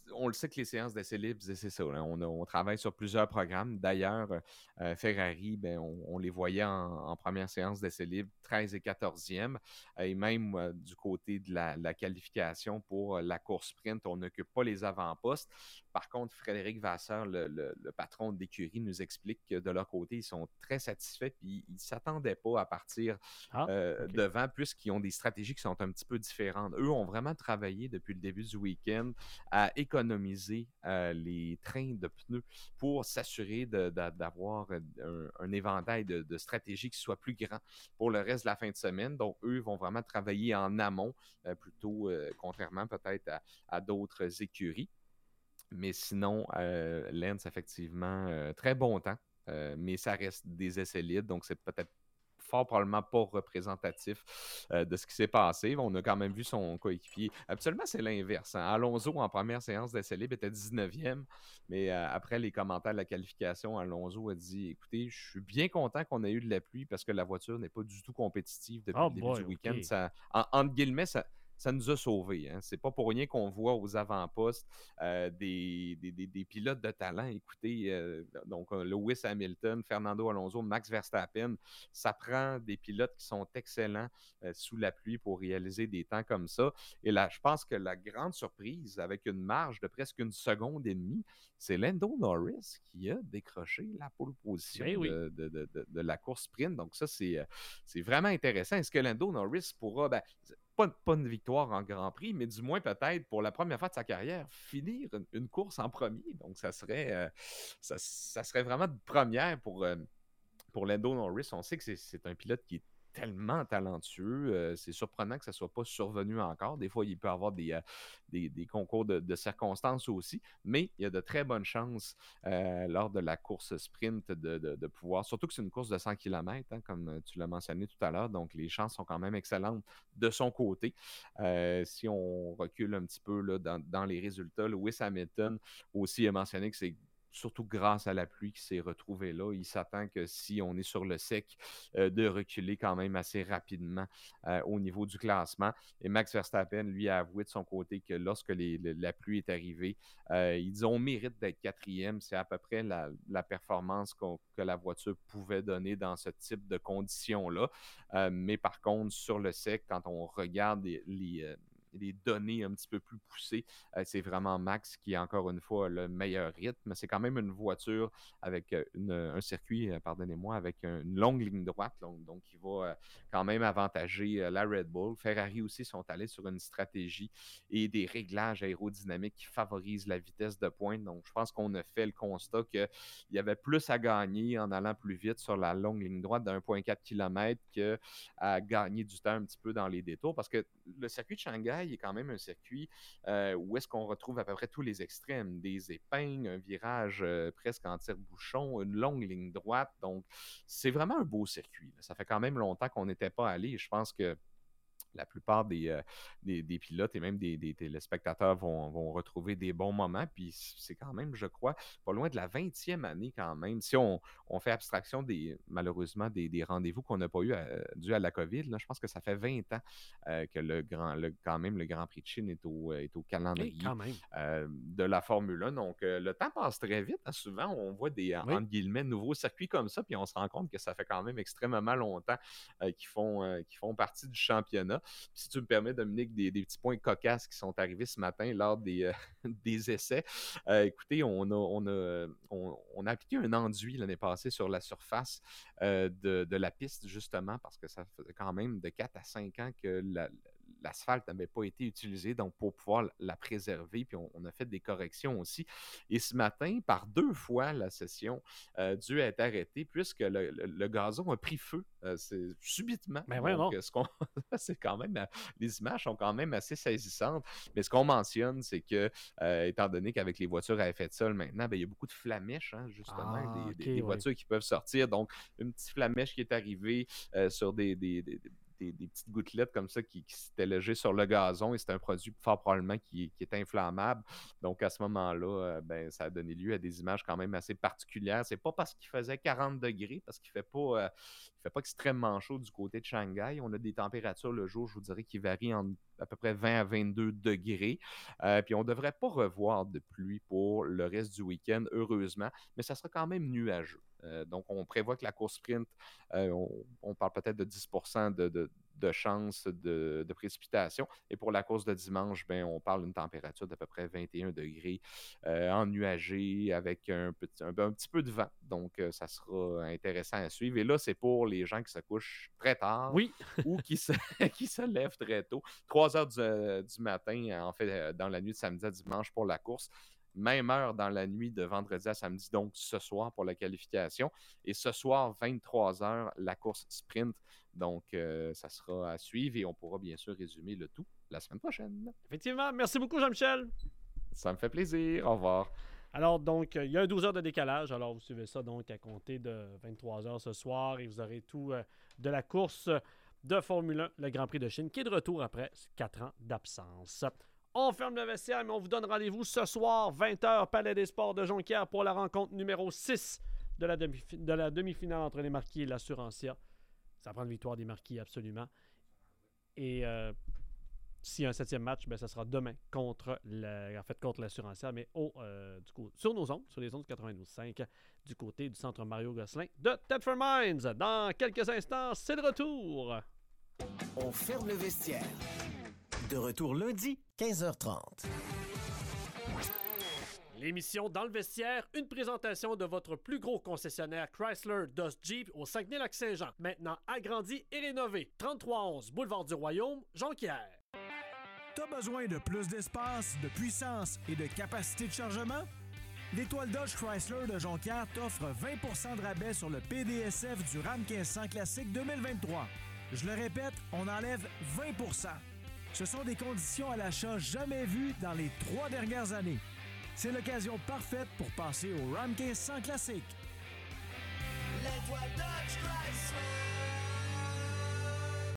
S20: on le sait que les séances d'essais libres, c'est c'est ça. Là, on, a- on travaille sur plusieurs programmes. D'ailleurs, euh, Ferrari, ben, on, on les voyait en, en première séance d'essais libres, treize et quatorzième. Et même euh, du côté de la, la qualification pour la course sprint, on n'occupe pas les avant-postes. Par contre, Frédéric Vasseur, le, le- le patron d'écurie, nous explique que de leur côté, ils sont très satisfaits puis ils ne s'attendaient pas à partir euh,
S1: ok.
S20: devant puisqu'ils ont des stratégies qui sont un petit peu différentes. Eux ont vraiment travaillé depuis le début du week-end à économiser euh, les trains de pneus pour s'assurer de- de- d'avoir un, un éventail de, de stratégies qui soit plus grand pour le reste de la fin de semaine. Donc, eux vont vraiment travailler en amont, euh, plutôt euh, contrairement peut-être à, à d'autres écuries. Mais sinon, euh, Lens, effectivement, euh, très bon temps, euh, mais ça reste des essais libres, donc c'est peut-être fort probablement pas représentatif euh, de ce qui s'est passé. On a quand même vu son coéquipier. Absolument, c'est l'inverse. Hein. Alonso, en première séance d'essais libres, était dix-neuvième, mais euh, après les commentaires de la qualification, Alonso a dit, écoutez, je suis bien content qu'on ait eu de la pluie parce que la voiture n'est pas du tout compétitive depuis
S1: Oh
S20: le début
S1: boy,
S20: du week-end.
S1: ok.
S20: Ça, en, entre guillemets, ça, ça nous a sauvés. Hein. C'est pas pour rien qu'on voit aux avant-postes euh, des, des, des, des pilotes de talent. Écoutez, euh, donc euh, Lewis Hamilton, Fernando Alonso, Max Verstappen, ça prend des pilotes qui sont excellents euh, sous la pluie pour réaliser des temps comme ça. Et là, je pense que la grande surprise, avec une marge de presque une seconde et demie, c'est Lando Norris qui a décroché la pole position
S1: Ben oui.
S20: de, de, de, de, de la course sprint. Donc ça, c'est, euh, c'est vraiment intéressant. Est-ce que Lando Norris pourra... Ben, pas, pas une victoire en Grand Prix, mais du moins peut-être pour la première fois de sa carrière, finir une, une course en premier. Donc ça serait, euh, ça, ça serait vraiment une première pour, euh, pour Lando Norris. On sait que c'est, c'est un pilote qui est tellement talentueux. Euh, c'est surprenant que ça ne soit pas survenu encore. Des fois, il peut y avoir des, euh, des, des concours de, de circonstances aussi, mais il y a de très bonnes chances euh, lors de la course sprint de, de, de pouvoir, surtout que c'est une course de cent kilomètres, hein, comme tu l'as mentionné tout à l'heure, donc les chances sont quand même excellentes de son côté. Euh, si on recule un petit peu là, dans, dans les résultats, Lewis Hamilton aussi a mentionné que c'est surtout grâce à la pluie qui s'est retrouvé là. Il s'attend que si on est sur le sec, euh, de reculer quand même assez rapidement euh, au niveau du classement. Et Max Verstappen, lui, a avoué de son côté que lorsque les, le, la pluie est arrivée, euh, il dit on mérite d'être quatrième. C'est à peu près la, la performance qu'on, que la voiture pouvait donner dans ce type de conditions-là. Euh, mais par contre, sur le sec, quand on regarde les... les euh, les données un petit peu plus poussées, euh, c'est vraiment Max qui, encore une fois, a le meilleur rythme. C'est quand même une voiture avec une, un circuit, euh, pardonnez-moi, avec une longue ligne droite, donc, donc qui va euh, quand même avantager euh, la Red Bull. Ferrari aussi sont allés sur une stratégie et des réglages aérodynamiques qui favorisent la vitesse de pointe. Donc, je pense qu'on a fait le constat qu'il y avait plus à gagner en allant plus vite sur la longue ligne droite de un virgule quatre kilomètres qu'à gagner du temps un petit peu dans les détours, parce que le circuit de Shanghai est quand même un circuit euh, où est-ce qu'on retrouve à peu près tous les extrêmes, des épingles, un virage euh, presque en tire-bouchon, une longue ligne droite. Donc, c'est vraiment un beau circuit. Là. Ça fait quand même longtemps qu'on n'était pas allé. Je pense que la plupart des, euh, des, des pilotes et même des, des téléspectateurs vont, vont retrouver des bons moments. Puis c'est quand même, je crois, pas loin de la vingtième année quand même. Si on, on fait abstraction des, malheureusement des, des rendez-vous qu'on n'a pas eu à, dû à la COVID, là, je pense que ça fait vingt ans euh, que le grand, le, quand même le Grand Prix de Chine est au, est au calendrier
S1: Oui, quand même.
S20: euh, de la Formule un. Donc, euh, le temps passe très vite. Hein. Souvent, on voit des,
S1: Oui.
S20: entre guillemets, nouveaux circuits comme ça, puis on se rend compte que ça fait quand même extrêmement longtemps euh, qu'ils font, euh, qu'ils font partie du championnat. Puis si tu me permets, Dominique, des, des petits points cocasses qui sont arrivés ce matin lors des, euh, des essais. Euh, écoutez, on a, on, a, on, on a appliqué un enduit l'année passée sur la surface euh, de, de la piste, justement, parce que ça faisait quand même de quatre à cinq ans que la, l'asphalte n'avait pas été utilisé, donc pour pouvoir la préserver, puis on, on a fait des corrections aussi. Et ce matin, par deux fois, la session a dû être arrêtée puisque le, le, le gazon a pris feu euh, c'est, subitement.
S1: Ben
S20: donc,
S1: ouais,
S20: ce qu'on, c'est quand même, les images sont quand même assez saisissantes, mais ce qu'on mentionne, c'est que, euh, étant donné qu'avec les voitures à effet de sol maintenant, ben, il y a beaucoup de flamèches, hein, justement,
S1: Ah,
S20: des,
S1: ok,
S20: des, des
S1: ouais.
S20: voitures qui peuvent sortir, donc une petite flamèche qui est arrivée euh, sur des, des, des Des, des petites gouttelettes comme ça qui, qui s'étaient logées sur le gazon et c'est un produit fort probablement qui, qui est inflammable. Donc à ce moment-là, euh, ben, ça a donné lieu à des images quand même assez particulières. C'est pas parce qu'il faisait quarante degrés, parce qu'il fait pas, euh, il fait pas extrêmement chaud du côté de Shanghai. On a des températures le jour, je vous dirais, qui varient en à peu près vingt à vingt-deux degrés. Euh, puis on ne devrait pas revoir de pluie pour le reste du week-end, heureusement, mais ça sera quand même nuageux. Euh, donc, on prévoit que la course sprint, euh, on, on parle peut-être de dix pour cent de, de, de chances de, de précipitation. Et pour la course de dimanche, ben, on parle d'une température d'à peu près vingt et un degrés, euh, ennuagé, avec un petit, un, un petit peu de vent. Donc, euh, ça sera intéressant à suivre. Et là, c'est pour les gens qui se couchent très tard
S1: oui.
S20: ou qui se, qui se lèvent très tôt. trois heures du, euh, du matin, en fait, dans la nuit de samedi à dimanche pour la course. Même heure dans la nuit de vendredi à samedi, donc ce soir pour la qualification. Et ce soir, vingt-trois heures, la course sprint. Donc, euh, ça sera à suivre et on pourra bien sûr résumer le tout la semaine prochaine.
S1: Effectivement. Merci beaucoup, Jean-Michel.
S20: Ça me fait plaisir. Au revoir.
S1: Alors, donc, il y a douze heures de décalage. Alors, vous suivez ça donc à compter de vingt-trois heures ce soir et vous aurez tout euh, de la course de Formule un, le Grand Prix de Chine, qui est de retour après quatre ans d'absence. On ferme le vestiaire, mais on vous donne rendez-vous ce soir, vingt heures, Palais des Sports de Jonquière, pour la rencontre numéro six de la, demi- de la demi-finale entre les Marquis et l'Assurantia. Ça prend une victoire des Marquis, absolument. Et euh, s'il y a un septième match, ben, ça sera demain contre, le, en fait, contre l'Assurantia, mais au, euh, du coup, sur nos ondes, sur les ondes du quatre-vingt-douze virgule cinq, du côté du centre Mario Gosselin de Thetford Mines. Dans quelques instants, c'est le retour.
S13: On ferme le vestiaire. De retour lundi, quinze heures trente.
S1: L'émission Dans le vestiaire, une présentation de votre plus gros concessionnaire Chrysler Dodge Jeep au Saguenay-Lac-Saint-Jean. Maintenant agrandi et rénové. trente-trois onze Boulevard du Royaume, Jonquière.
S2: T'as besoin de plus d'espace, de puissance et de capacité de chargement? L'Étoile Dodge Chrysler de Jonquière t'offre vingt pour cent de rabais sur le P D S F du Ram quinze cents Classique deux mille vingt-trois. Je le répète, on enlève vingt pour cent. Ce sont des conditions à l'achat jamais vues dans les trois dernières années. C'est l'occasion parfaite pour passer au Ram quinze cents Classique.
S3: L'Étoile Dodge Chrysler.